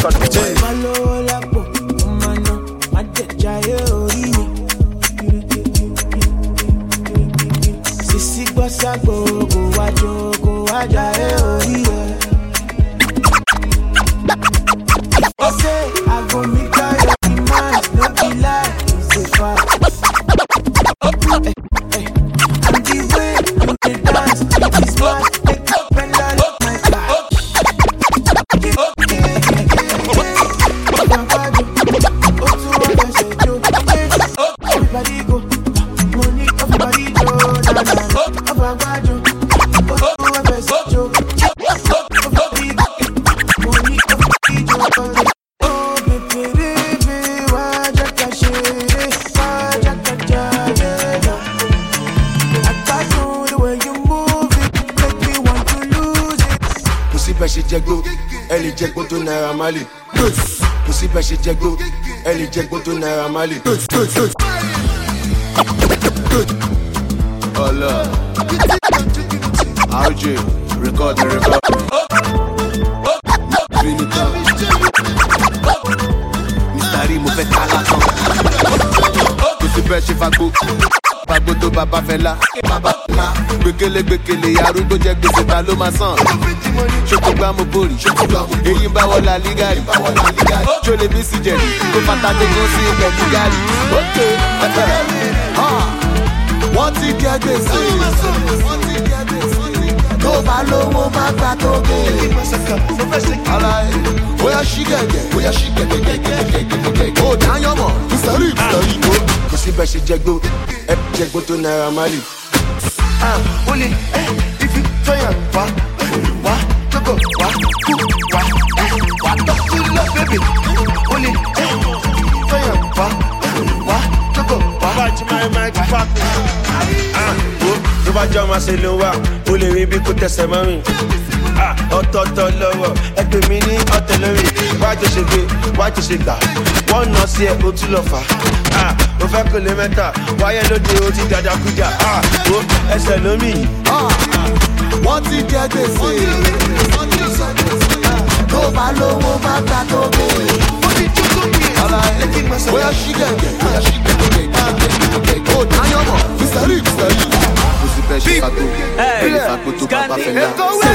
Sisi bossa go waja say I go meet your demands, no be lie, it's a fact. And the way you dey dance, it's mad, make up and down my back. Everybody go, money, everybody bẹ́ẹ̀ ṣe jẹ́gbó ẹ lè jẹ́gbó tó Naira Marley. Kò sí bẹ́ẹ̀ ṣe jẹ́gbó ẹ lè jẹ́gbó tó Naira Marley. RJ, record. pagbo. Pagbo tó bàbá fẹ́lá. Gbẹ̀kẹ̀lé arúgbó jẹ́ gbèsè ta ló máa san. Ṣoko gbá mo borí. Èyí ń bá wọlé àlígàrí. Ṣọlẹ̀ bí sí jẹ̀rì. Kó fata gbégún sí pẹ̀lú gàrí. Ókè wọ́n ti jẹ gbèsè. Tó bá lówó má gbà tó gé. Bóyá ṣí gẹ̀gẹ̀. Ó dáyọ̀ mọ̀, ìsọ̀rí. Kò sí bẹ́ẹ̀ ṣe jẹgbó, ẹ jẹgbó tó Naira Marley. Only if you turn your back, jókòó, kú, talk to love, baby. Only turn your back, jókòó, Bàjẹ́ máa máa kí fàkùn. Tó bá jẹ́ ọmọ ṣe ló wà, ó lè rí bí kò tẹ̀sẹ̀ mọ́ mi. Ọ̀tọ̀ọ̀tọ̀ lọ́wọ́, ẹ pè mí ní ọ̀tẹ̀ lórí. Wájú ṣe gbé, wájú ṣe gbà. Wọ́n nà sí ẹ, ó tún lọ fà. Mo fẹ́ kó lè mẹ́ta, wáyé lóde ó ti dàdàkújà. Ẹsẹ̀ lómi. Wọ́n ti jẹ gbèsè. Tó bá lówó má gbà tó gbé. Bóyá ṣí gẹ̀gẹ̀. Ó dáyọ̀ mọ̀, ìsẹ̀rí. Kò sí bẹ́ẹ̀ ṣe pàtó. Bẹ́ẹ̀ fàgbó tó bàbá fẹ́ lá.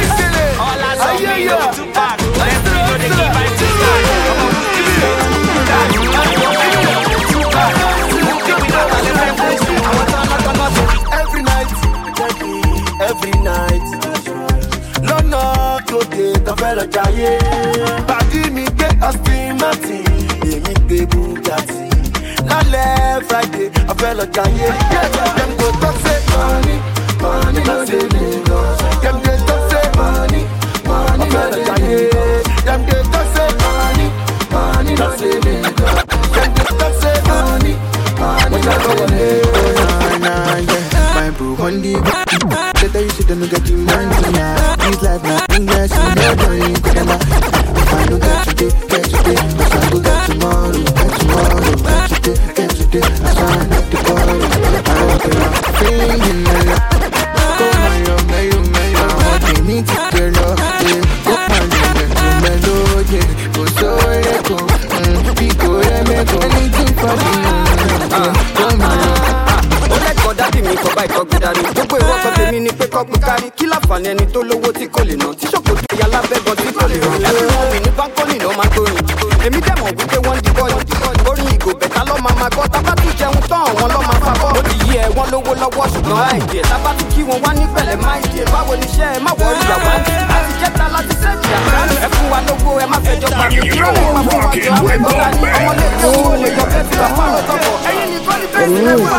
Every night, lọ́nà tóde tó fẹ́ lọ jayé. Pàdí mi gbé Austin Martin, èmi gbé Bugatti. Lálẹ́ Friday, a fẹ́ lọ jayé. Dem go talk say money no dey Lagos. Dem dey talk say money a fẹ́ lọ jayé. Dem dey talk say money no dey Lagos. Dem dey talk say money no dey Lagos. My boo on the later you sit and get you money now. This life now English you never you could never. If I don't get today, cause I go get tomorrow. Get today, I sign up the call. I walk around feeling mellow. Go mayo, they need to get up. Go melody, go so go. Go anything for me. Go mayo. Dádì mi kọ́ bá ìtọ́gbé dání. Gbogbo ìwọ kan tèmi ni pé kọ́ pé kárí. Kí láǹfààní ẹni tó lówó tí kò lè ná? Tí ṣòkòtò ìyá lábẹ́ gan tí kò lè rán. Ẹ̀wọ̀n mi ní báńkọ́lì ló máa gbórin. Èmi dẹ̀ mọ̀ wípé wọ́n di bọ́ọ̀lù. Orin ìgò bẹ̀ta lọ́ máa gbọ́. Tábà tún jẹun tán àwọn lọ́ máa fa bọ́. Ó ti yí ẹ wọ́n lówó lọ́wọ́ ṣùgbọ́n àìdí ẹ̀. Tábà tún kí wọn wá ní pẹ̀lẹ́ máìdí ẹ̀. Báwo ni iṣẹ́ ẹ má wọrí ìyàwó àti láti jẹ́ta láti sẹ́ẹ̀tì àkáǹtì. Ẹ fún wa lówó ẹ má fẹjọ́ pa mí. Irọ́ mi máa fún wa jọ àwọn ẹ̀gbọ́n dání. Ọmọdé tó wọlé lè yọ bẹ́ẹ̀ fi wà fún àwọn tọ́kọ̀. Ẹyin nìkan ní bẹ́ẹ̀ sílẹ̀ wà.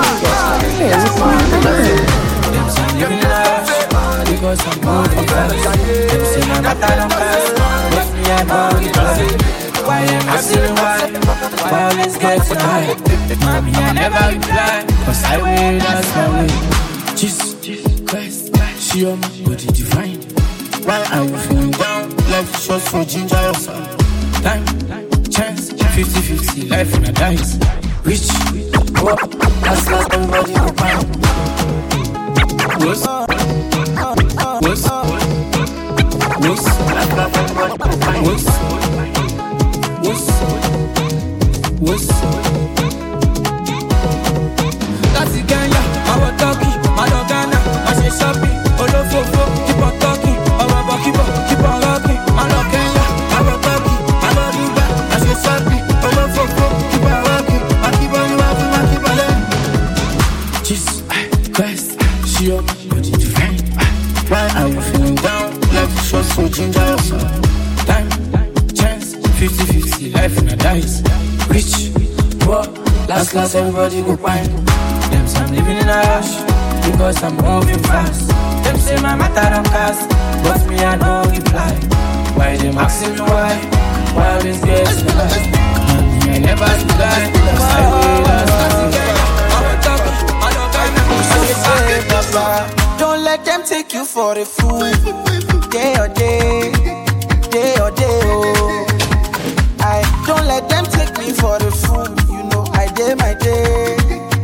Them say living large because I'm moving fast. Them say my matter don't pass, but me I body fly. Why am I still why always getting high? Mommy I never reply, cause I will that's my way. Jesus Christ, she on my body divine. Why are you feeling down? Life is short for ginger yourself. Time, chance, 50-50, life in a dice. Rich, poor, last everybody go find. What's That's the Kenya, our talkie, my Ghana, I say shopping, all of keep on talking, keep on rocking, my Kenya, our talkie, my Dubai, I say shopping, all of keep on rocking, I keep on loving, I keep on learning. Jesus Christ, she up. Why are you feeling down? Life is short, so ginger yourself. Time, chance, 50-50, life in a dice. Rich, poor, last class, everybody go find. Them say I'm living in a rush, because I'm moving fast. Them say my matter don't cast, but me I don't reply. Why them asking me why always get to lie? Me I never reply, cause I will ask nothing. Don't let them take you for a fool. Day or day, oh. Don't let them take me for a fool. You know I day my day,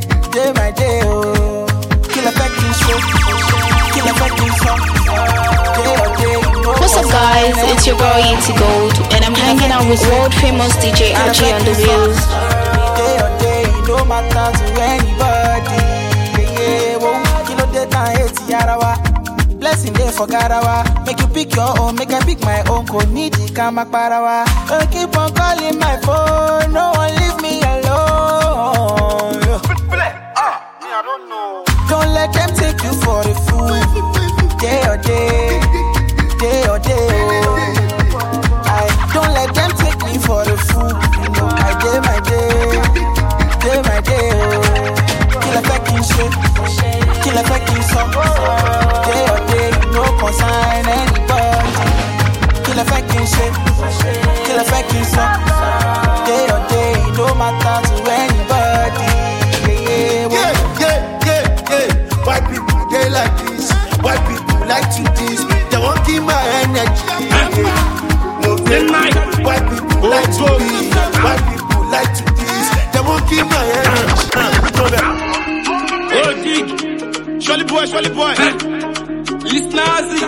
oh. Kill a fucking show, kill a fucking song. Day or day. What's up guys, it's your girl Yeti Gold and I'm hanging out with world famous DJ RG on the wheels. Day or day, no matter to anybody. Yeah, whoa, kilo data hate yarawa. Blessing day for Garawa. Make you pick your own, make I pick my own. Ko need the kama parawa. Keep on calling my phone, no one leave me alone. I don't know. Don't let them take you for the fool. Day or day, day or day. I don't let them take me for the fool. You know, I day my day, day my day. Kill a fucking shit, kill a fucking song. Day or day, no consign anybody. Kill a fucking shit, kill a fucking song. Day or day, no matter to anybody. White people, they like this. White people like to this. They won't give my energy. White people like to this. White people like to this. They won't give my energy. Oh, Dick. Surely boy. It's Nazi.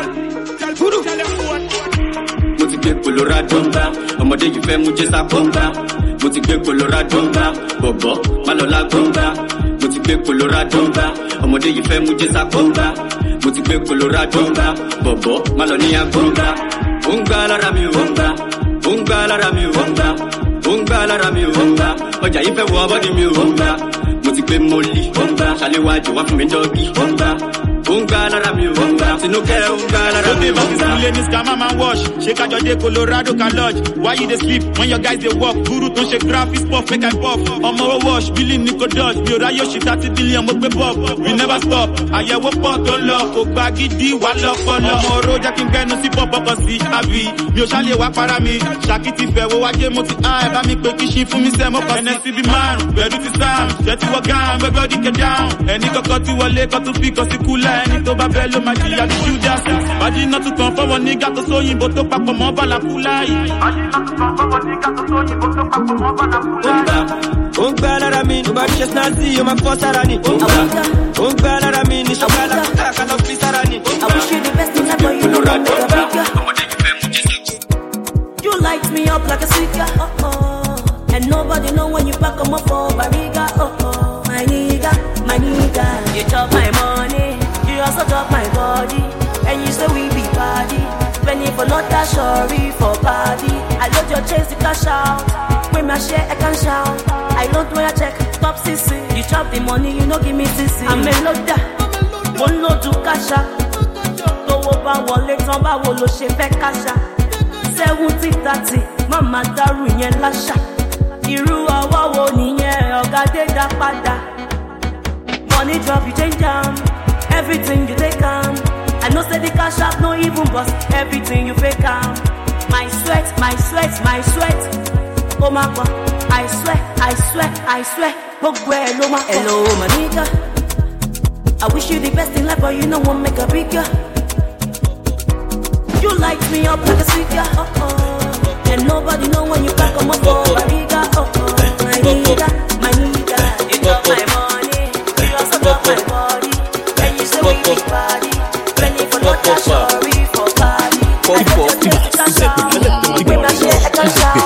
Mo ti gbé Colorado ńlá, ọmọdé yìí fẹ́ mú jésà gbọ́ngbà. Mo ti gbé Colorado ńlá, bọ̀bọ̀ má lọ lágbọ́ngbà. Mo ti gbé Colorado ńlá, ọmọdé yìí fẹ́ mú jésà gbọ́ngbà. Mo ti gbé Colorado ńlá, bọ̀bọ̀ má lọ ní agbọ́ngbà. Ó ń gbá lára mi ò ń gbá, ó ń gbá lára mi ò ń gbá, ó ń gbá lára mi ò ń gbá. Ọjà yìí fẹ́ wọ bọ́dí mi ò ń gbá. Mo ti gbé mọ́lì, ó ń gbá. Ṣàléwájú wá fún mi dọ́gí, ó ń gbá. Unga lára mi ò unga, Tinúkẹ́ unga lára mi ò unga. Ilé ní scammer man wash, ṣé kájọ dé Colorado can lodge. Why you dey sleep when your guys dey work? Guru tó ń ṣe graphics puff, make I puff. Ọmọ owó wash, billing ní kò dodge. Mi ò ráyè ṣe 30 billion, mo gbé pop. We never stop, àyẹ̀wò pọ̀ tó lọ. Kò gba gidi wà lọ́pọ̀lọ́. Ọmọ oró jẹ́ kí n gbẹnu sí pọ̀pọ̀kọ̀ sí àbí. Mi ò ṣàlè wá para mi. Ṣàkìtì fẹ̀ wo wájé mo ti há ẹ̀ bá mi pé kí ṣí fún mi sẹ́ mo kọ́. NSC bí márùn-ún, bẹ̀rù ti sáàm. Ṣé ti wọ gáàm, gbẹ́gbẹ́ òdì kẹ̀ dáhùn. Ẹni kọ́kọ́ ti wọlé kọ́ tún fi kọ́ sí kúlẹ̀. Ẹni tó bá bẹ́ẹ̀ ló máa jìyà ní Judas. Bájí náà tún kàn fọwọ́ nígà tó sóyìnbó tó papọ̀ mọ́ bàlàkúlà yìí. Bájí náà tún kàn fọwọ́ nígà tó sóyìnbó tó papọ̀ mọ́ bàlàkúlà yìí. Ó ń gbá lára mi, tó bá rí ṣe snazzy, ó máa fọ́ sára ni. Ó ń gbá lára mi, ní ṣọ́kàlà kàkàlà fi sára ni. I wish you the best in life, but you know I'm not a bigger. You light me up like a cigar, and nobody know when you pack 'em up for Bariga, my nigga, my nigga. You chop my money, you also chop my body, and you say we be party. Spending for not that sorry for party. I love your chase to cash out. When my share, I can shout. I don't when I check, stop sissy. You chop the money, you know give me sissy. I'm a loader, one load to cash out. Tó wo bá wọlé tán báwo ló ṣe fẹ́ cash out. 70-30, mama dárú yẹn láṣà. Irú ọwọ́ wo nìyẹn ọ̀gá dé dá padà. Money drop, you change down. Everything you take on. I know say the cash out no even bust. Everything you fake on. My sweat, my sweat, my sweat. Oh my God, I swear, I swear, I swear. Hello, my nigga. I wish you the best in life, but you know won't make a bigger. You light me up like a cigar, and nobody know when you back on my phone. Bariga, my nigga, my nigga. You got my money, you also got my body, and you say we be party. Ready for not that sorry for party. I got your chest to cash out. When I share, I can shout.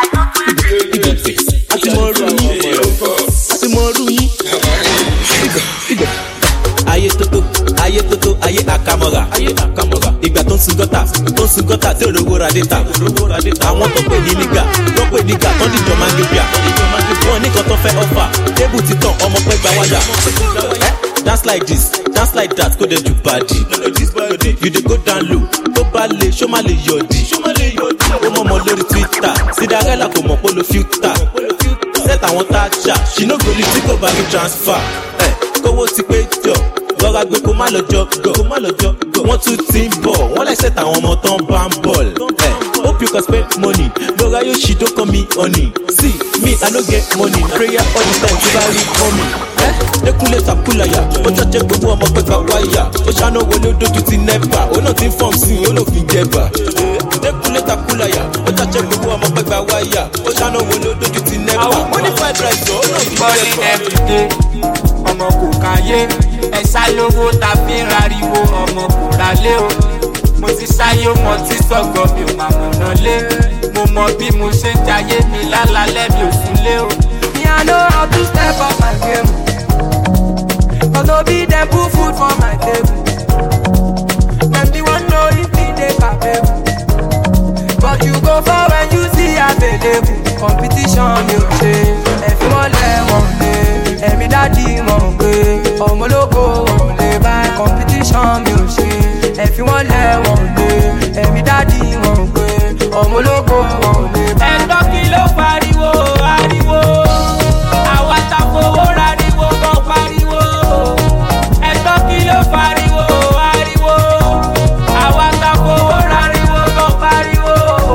Ayé tótó, ayé àkàmọ́ra. Ìgbà tó ń sun gọ́tà tí òróró ra dẹ́ta. Àwọn tó pè ní nígà, tó ń dìjọ máa ń gé bíà. Wọ́n ní kan tó fẹ́ ọ́fà, tébù ti tàn, ọmọ pẹ́ gba wáyà. Dance like this, dance like that, kó dẹ̀ ju bàdì. You dey go down low, tó bá lè, ṣó má lè yọ̀dì. Ó mọ̀ mọ́ lórí Twitter, Cinderella kò mọ̀ polo filter. Set àwọn tájà, she no go leave tí kò bá rí transfer. Kówó ti pé jọ. Lọ́ra gbé kó má lọ jọ gọ̀. Wọ́n tún ti ń bọ̀, wọ́n lẹ́sẹ̀ táwọn ọmọ tán bá ń bọ̀l. Hope you can spend money. Lọ́ra yóò ṣì dókan mi honey. See me, I no get money. Prayer all the time tí bá rí mọ́mì. Dékúnlé tàkúlàyà, ó jọ́jẹ́ gbogbo ọmọ pẹ́ gba wáyà. Ó ṣáná wọlé ó dójú ti nẹ́bà. Ó náà ti ń fọ́ọ̀mù sí i, ó lò fi jẹ̀bà. Dékúnlé tàkúlàyà, ó jọ́jẹ́ gbogbo ọmọ pẹ́ gba wáyà. Ó ṣáná wọlé ó dójú ti nẹ́bà. Money fried rice, ó náà fi jẹ̀bà. Ọmọ kò káyé, ẹ̀sá lówó ta fi ń rariwo, ọmọ kò ralé o. Mo ti sáyé mo ti sọ̀gọ̀ mi ò máa mọ̀nà lé. Mo mọ bí mo ṣe ń jayé mi lálálẹ́ mi ò súnlé o. Me I I know how to step up my game. Cause no be them put food for my table. Them the one know if they capable. But you go for when you see available. Competition you say. If you want one day, every daddy won't pay. Ọmọ ológo won't lè buy. Competition you say. If you want one day, every daddy won't pay. Ọmọ ológo won't lè buy. Ẹ̀dọ́ kí ló pariwo, ariwo. Àwa ta fowó rariwo kan pariwo. Ẹ̀dọ́ kí ló pariwo, ariwo. Àwa ta fowó rariwo kan pariwo.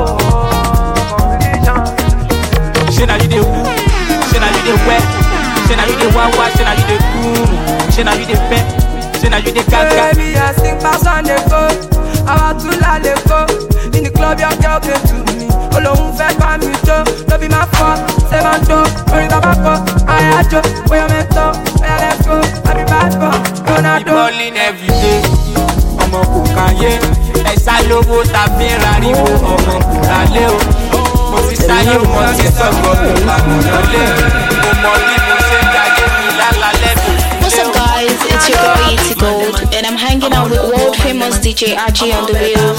Ṣé na you dey woo? Ṣé na you dey wet? Ṣé na you dey wawa? Ṣé na you dey cool? Ṣé na you dey pet? Ṣé na you dey gaga? Baby, I sing pass on the phone. Àwa tún lálẹ́ kó. In the club, your girl came to me. Olóhùn fẹ́ bá mi jó. No be my fault, ṣé máa ń jó? Orin tó bá kọ́, àyájọ́. Bóyá mẹ́tọ́, bóyá let's go. Àbí bad boy, Ronaldo. We ballin' everyday. Ọmọ kò káyé. Ẹ̀sà lówó tàbí rariwo. Ọmọ kò rálé o. Mo ti sáyé mo ti sọ̀gbọ́ mi lálẹ́. Mo mọ bí mo ṣe ń jayé mi lálálẹ́ mi. What's up guys, it's your girl Yeti Gold and I'm hanging out with world famous DJ RG on the wheels.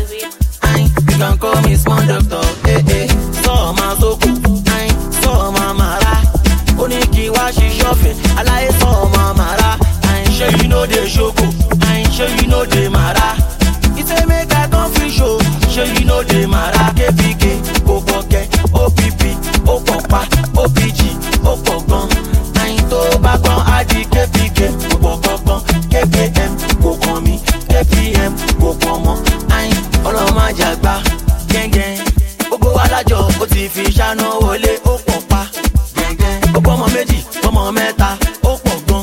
You can call me small doctor, so my soko, so my mara. Oniki wa she shopping, I like so my mara. I'm sure you know the shoko, I'm sure you know the mara. It's a make I come free show, sure you know the mara. KPK, Kokoke, OPP, Okopa, OPG, Okokon. I'm to back on Adi KPK, Okokon, KPM, Kokomi, KPM, Kokomo. I'm all of my jagba, geng. Ogo alájọ, ó ti fi ṣáná wọlé, ó pọ̀ pa. Ó pọ̀ ọmọ méjì, ọmọ mẹ́ta, ó pọ̀ gan.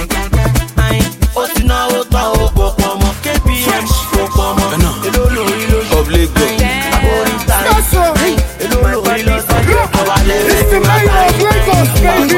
Ó ti náwó tán, ó pọ̀ pọ̀ mọ́. KPM, ó pọ̀ mọ́. Èló lórí lóṣù. Àbórí tàrí. Èló lórí lọ́sọ̀dọ̀. Ọba lẹ́rìí. It's the mayor of Lagos, baby.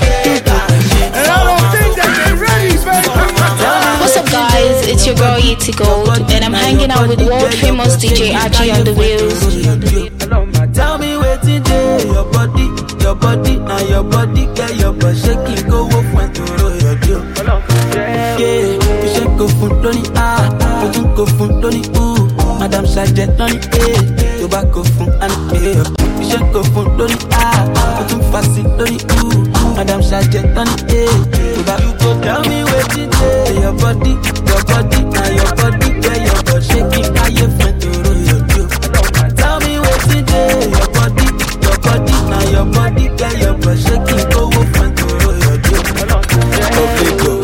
And I don't think that they're ready, baby. What's up guys, it's your girl Yeti Gold and I'm hanging out with world famous DJ RG on the wheels. Tell me waiting day, your body, now your body, get your butt shaking, go off when to roll your deal. Yeah, you shake go fun, Tony, you go fun, Tony, ooh, Madam Sergeant, Tony, tobacco fun, and you shake go fun, Tony, you fancy, Tony, ooh, Madam Sergeant, Tony, tobacco. Tell me waiting day, your body, now your body, get your butt shaking, how you friend to roll your deal. Tell me waiting day, your body, now your body, get your butt shaking, go off and to roll your deal. Okay, go.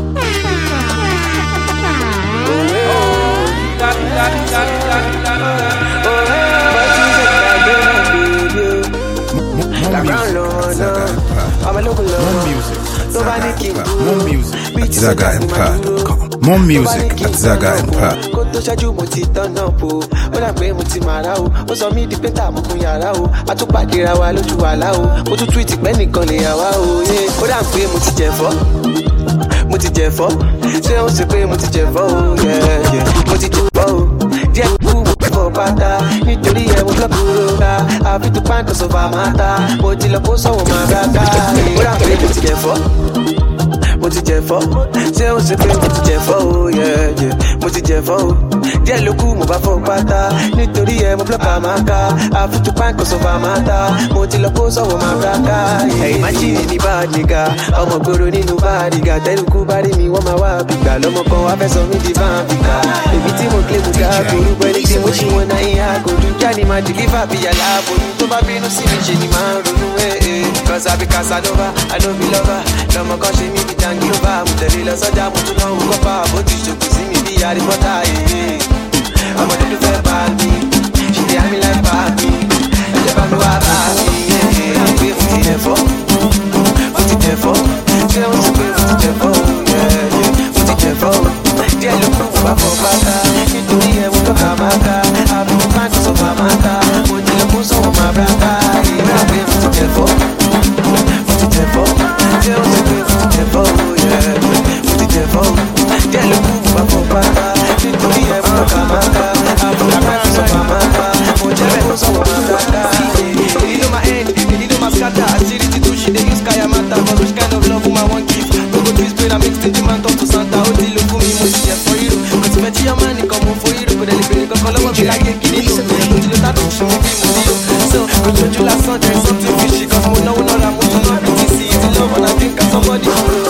More music at Zaga Empire. Kó tó ṣáájú mo ti turn up o, ó dà pé mo ti màrá o, ó sọ mí di pé tààmù kún yàrá o, a tún pàdé ra wa lójú wàhálà o, mo tún tweet pẹ́ nìkan lè yà wá o, ó dà pé mo ti jẹ̀fọ́, ṣé ó sì pé mo ti jẹ̀fọ́ o, mo ti jẹ̀fọ́ o, díẹ̀ kú mo fọ́ pátá, nítorí ẹ̀ mo blọ́ọ̀kì rora, àfi tó pàǹkì sọ̀fà máa ta, mo ti lọ kó sọ̀wọ́ máa bá ká, ó dà pé mo ti jẹ̀fọ́. Mo ti jẹ̀fọ́, ṣé ó ṣe pé mo ti jẹ̀fọ́ o, mo ti jẹ̀fọ́ o, díẹ̀ ló kù mo bá fọ́ pátá, nítorí ẹ̀ mo blọ́ọ̀kì máa ká, àfitú pàǹkì sọ̀fà máa ta, mo ti lọ kó sọ̀wọ́ máa bá ká. Ẹ̀yìn máa jìnnì ní báàdìgà, ọmọ gbòòrò nínú báàdìgà, tẹ́lùkù bá rí mi wọ́n máa wá bìgbà, lọ́mọ kan wá fẹ́ sọ mí di báàbìgà, èmi tí mo kílé mu dá borúkọ ẹni tí mo ṣì wọn náà ìhà àgòdù, jáde máa dìlífà bí yàrá àbòrú, tó bá bínú sí mi ṣe ni máa ń ronú cause I be Casanova, I don't be lover, lọ́mọ kan ṣe mí bí Jangilova, mo tẹ̀lé lọ sọ́jà mo tún náà ń kọ́pà, bó ti ṣòkò sí mi bí Harry Potter, ọmọ dúdú fẹ́ bá mi, ṣì dé àmì láì bá mi, ẹ̀jẹ̀ bá mi wá bá mi, pé mo ti jẹ̀fọ́, ṣé o ti pé mo ti jẹ̀fọ́, mo ti jẹ̀fọ́, díẹ̀ ló kún fún bàbá pátá, nítorí ẹ̀ mo tọ́ka máa ká, àbúrò máa ń sọ̀fà máa ká, mo ti lọ kún sọ̀wọ́ máa bá ká, ìgbà pé mo ti jẹ̀fọ́, ṣé o ti pé mo ti jẹ̀fọ́, mo ti jẹ̀fọ́, díẹ̀ ló kún fún bàbá pátá, nítorí ẹ̀ mo tọ́ka máa ká, àbúrò máa ń sọ̀fà máa ká, mo jẹ́ ṣe ní bí mo ní o. So kò jọjú lásán there is something fishy cause mo náwó náà ra mo tún náà BTC ti love and I think I'm somebody.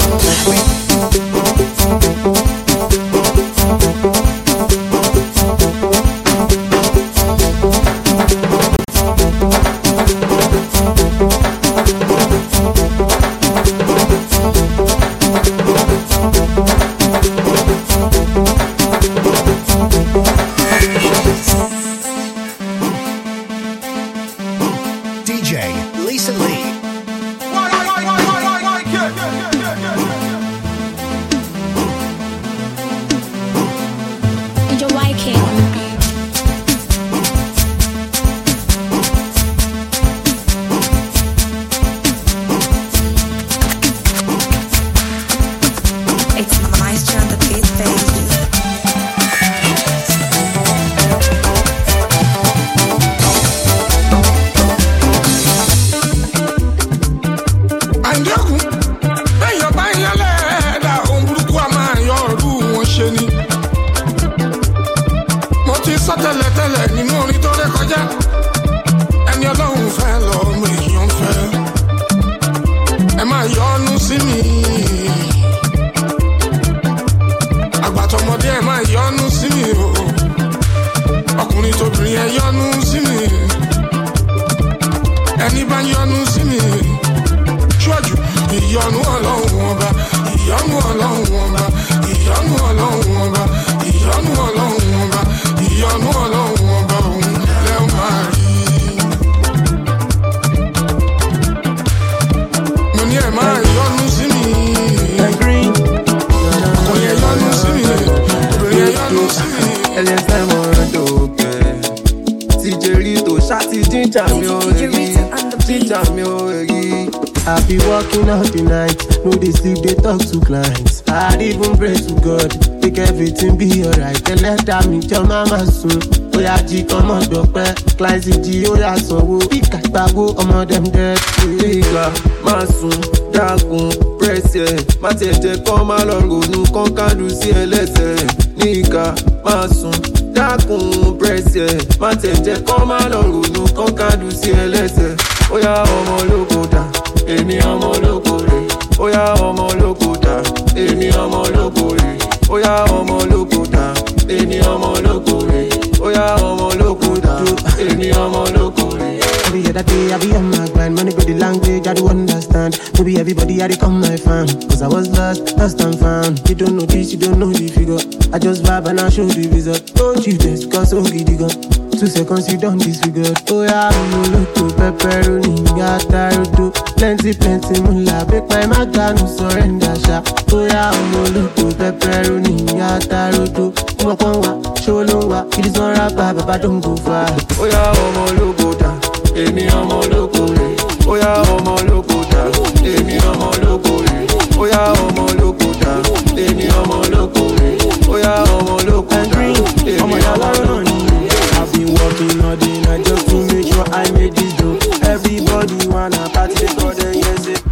I be walking out the night, no they sleep, they talk to clients. I'd even pray to God, make everything be alright. They let that meet your mama soon. Oya G come on dope, clients G oya sanwó. Pick a bago, ọmọ dem dead. Nigga, masun, dagun, press yeah. Má tètè kọ́ má lọ ronú, kán kánú sí ẹlẹ́sẹ̀. Nigga, masun, dagun, press yeah. Má tètè kọ́ má lọ ronú, kán kánú sí ẹlẹ́sẹ̀. Oya ọmọ ológo dà, èmi ọmọ ológo rè. Oya ọmọ ológo dà, èmi ọmọ ológo rè. Oya ọmọ ológo dà, èmi ọmọ ológo rè. Oya ọmọ ológo dà, èmi ọmọ ológo rè. Every other day I be on my grind, money go the language I do understand. Maybe everybody I dey come my fam, cause I was lost and found. You don't know this, you don't know the figure. I just vibe and I show the result. Don't you just cause so giddy gun. 2 seconds you done disregard. Oh yeah, I'm look to pepperoni, got rodo. Plenty mula, make my maga no surrender sha. Oh yeah, I'm look to pepperoni, got rodo. Mwakonwa, sholonwa, it is not rap, baba don't go far. Oh yeah, ọmọ ológo dà, èmi ọmọ ológo rè. Ó yá ọmọ ológo dà, èmi ọmọ ológo rè. Ó yá ọmọ ológo dà, èmi ọmọ ológo rè. Ó yá ọmọ ológo dà, èmi ọmọ ológo rè. I've been working all day night just to make sure I made this dough. Everybody wanna party because they yes it.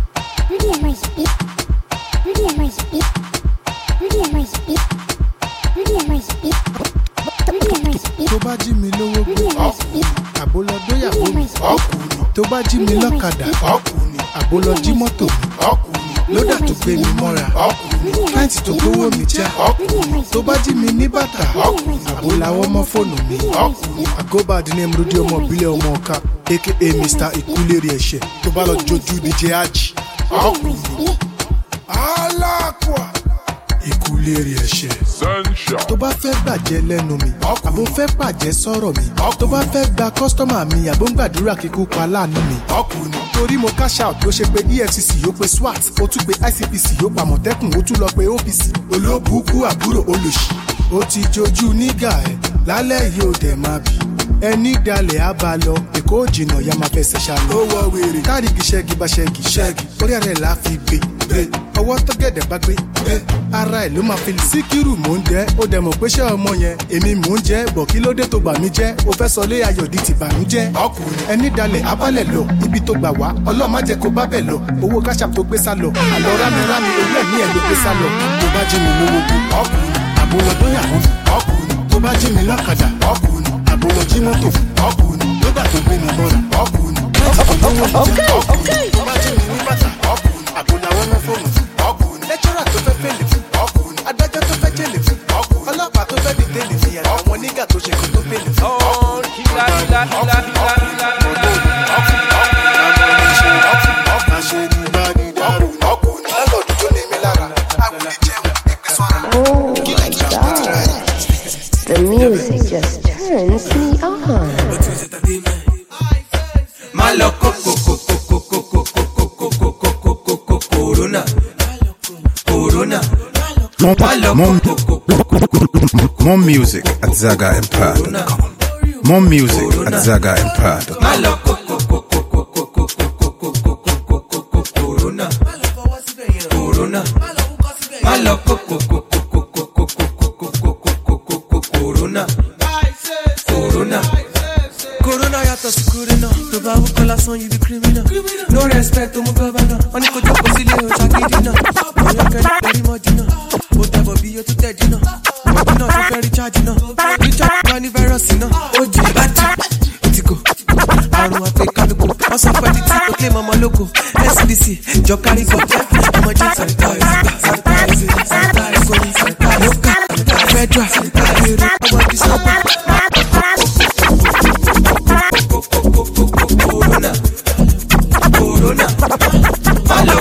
Tó bá jí mi lówó gbé ọkùnrin, àbólọ́dóyàwó mi ọkùnrin. Tó bá jí mi lọ́kadà ọkùnrin, àbólọ́jí mọ́tò mi ọkùnrin. Lódà tó gbé mi mọ́ra ọkùnrin. Fẹ́ǹtì tó gbówó mi jẹ́ ọkùnrin. Tó bá jí mi ní bàtà ọkùnrin, àbóláwọ́ mọ́ fóònù mi ọkùnrin. Àgóbá the name Rudy ọmọ ìbílẹ̀ ọmọ ọ̀ka aka Mr. Ìkúlérè ẹ̀ṣẹ̀. Tó bá lọ jojú DJ Aji ọkùnrin. Alákùá Ìkúlérè ẹ̀ṣẹ̀. Tó bá fẹ́ gbàjẹ́ lẹ́nu mi, àbò fẹ́ bàjẹ́ sọ̀rọ̀ mi. Tó bá fẹ́ gba kọ́sítọ́mà mi, àbò ń gbàdúrà kíkú pa láàánú mi. Torí mo cash out ló ṣe pé EFCC yóò pe SWAT, ó tún pe ICPC yóò pa Mọ̀tẹ́kùn, ó tún lọ pe OPC. Olóbùkú àbúrò olòṣì, ó ti jojú nígà ẹ̀, lálẹ́ yìí ó dẹ̀ máa bì. Ẹni dalẹ̀ á bá lọ, Èkó jìnnà ya máa fẹsẹ̀ ṣàlọ́. Ó wọ wèrè, táàríkì ṣẹ́gi bá ṣẹ́gi ṣẹ́gi, orí ẹ̀rẹ̀ là á fi gbé. Ọwọ́ tó gẹ̀dẹ̀ bá gbé, ara ẹ̀ ló máa fi Síkírù mò ń jẹ́, ó dẹ̀ mọ̀ pé ṣé ọmọ yẹn èmi mò ń jẹ́, bọ̀ kí ló dé tó bà mí jẹ́, ó fẹ́ sọ lé ayọ̀ di ti bànújẹ́. Ọkùnrin ẹni dalẹ̀ abálẹ̀ lọ, ibi tó gbà wá, Ọlọ́run má jẹ́ kó bá bẹ̀ lọ, owó káṣà tó gbé sá lọ, àlọ́ rámi owó ẹ̀mí ẹ̀ ló gbé sá lọ. Tó bá jí mi lówó gbé ọkùnrin, àbúrò tó yàwó ọkùnrin, tó bá jí mi lọ́kadà ọkùnrin, àbúrò jí mọ́tò ọkùnrin, tó Malo Corona. Corona. More music at ZagaEmpire.com. More music at ZagaEmpire.com. Corona. Corona. Malo Corona. Corona. Corona yàtọ̀ sí Corona. Tó bá wúkọ́ lásán yìí di criminal. No respect to my governor. Wọ́n ní kò jókòó sílé o ṣàgídí náà. Ọ̀yọ́ kẹ́lẹ́ orí mọ́dí náà. Ó tẹ̀bọ̀ bí yóò tún tẹ̀dí náà. Mọ́dí náà tó fẹ́ recharge náà. Recharge náà ní fẹ́rọ̀sì náà. Ó jì bàtì. Ìtìkò. Àrùn àpèkálùkù. Wọ́n sọ pé ní tí kò claim ọmọ lóko. SDC jọ kárí gò. Ọmọ jí sanitize. Lókà. Federal. Èrò ọmọ bí sọ́pọ̀. Corona. Corona. Malo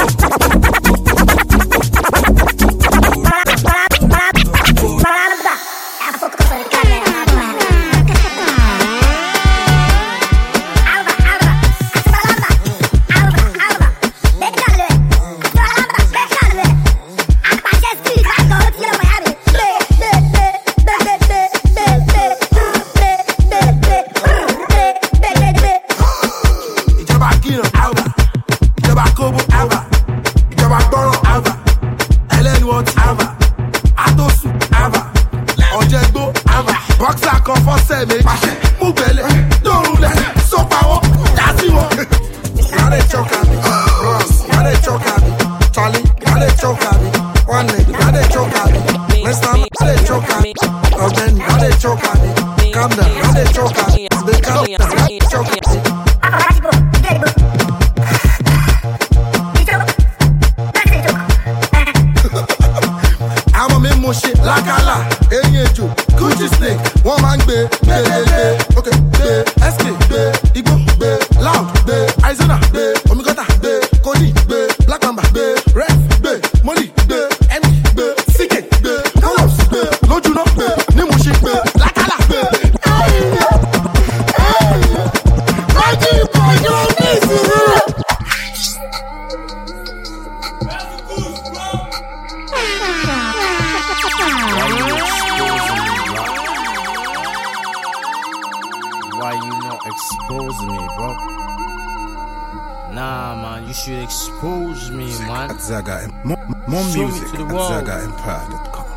More music at ZagaEmpire.com.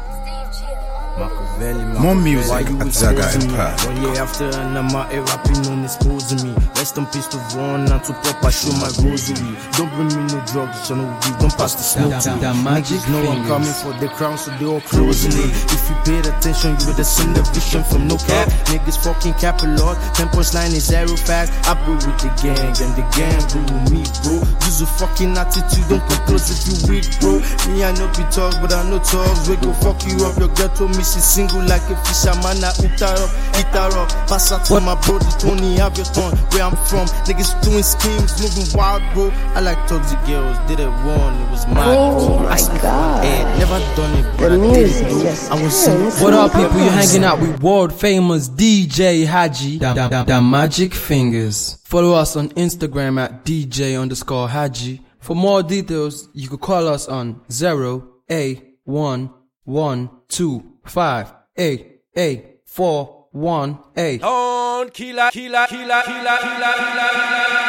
More music at ZagaEmpire.com. 1 year after Anama rapping on exposing me. Rest in peace to Vaughn and to Pop, I show my rosary. Don't bring me no drugs, no weed, don't pass the smoke. That magic know I'm coming for the crown, so they all closing it. If you paid attention, you would have seen the vision from no cap. Niggas fucking cap a lot. 10.9 is zero fact. I brew with the gang, and the gang brew with me, bro. Use a fucking attitude, don't come close if you weak, bro. Me, I know be talk, but I know talks. We go fuck you up, your ghetto miss is single like a fisherman. I eat her up. Pass out to my brody, Tony, have your tongue. Where I'm from, niggas doing schemes, moving wild, bro. I like toxic girls, did it one, it was mine. Oh my God. Never done it, but the I music did it, just I was singing. What up, people? You're hanging out with world famous DJ Haji, the Magic Fingers. Follow us on Instagram at DJ_Haji. For more details, you could call us on 08112588418. On killer.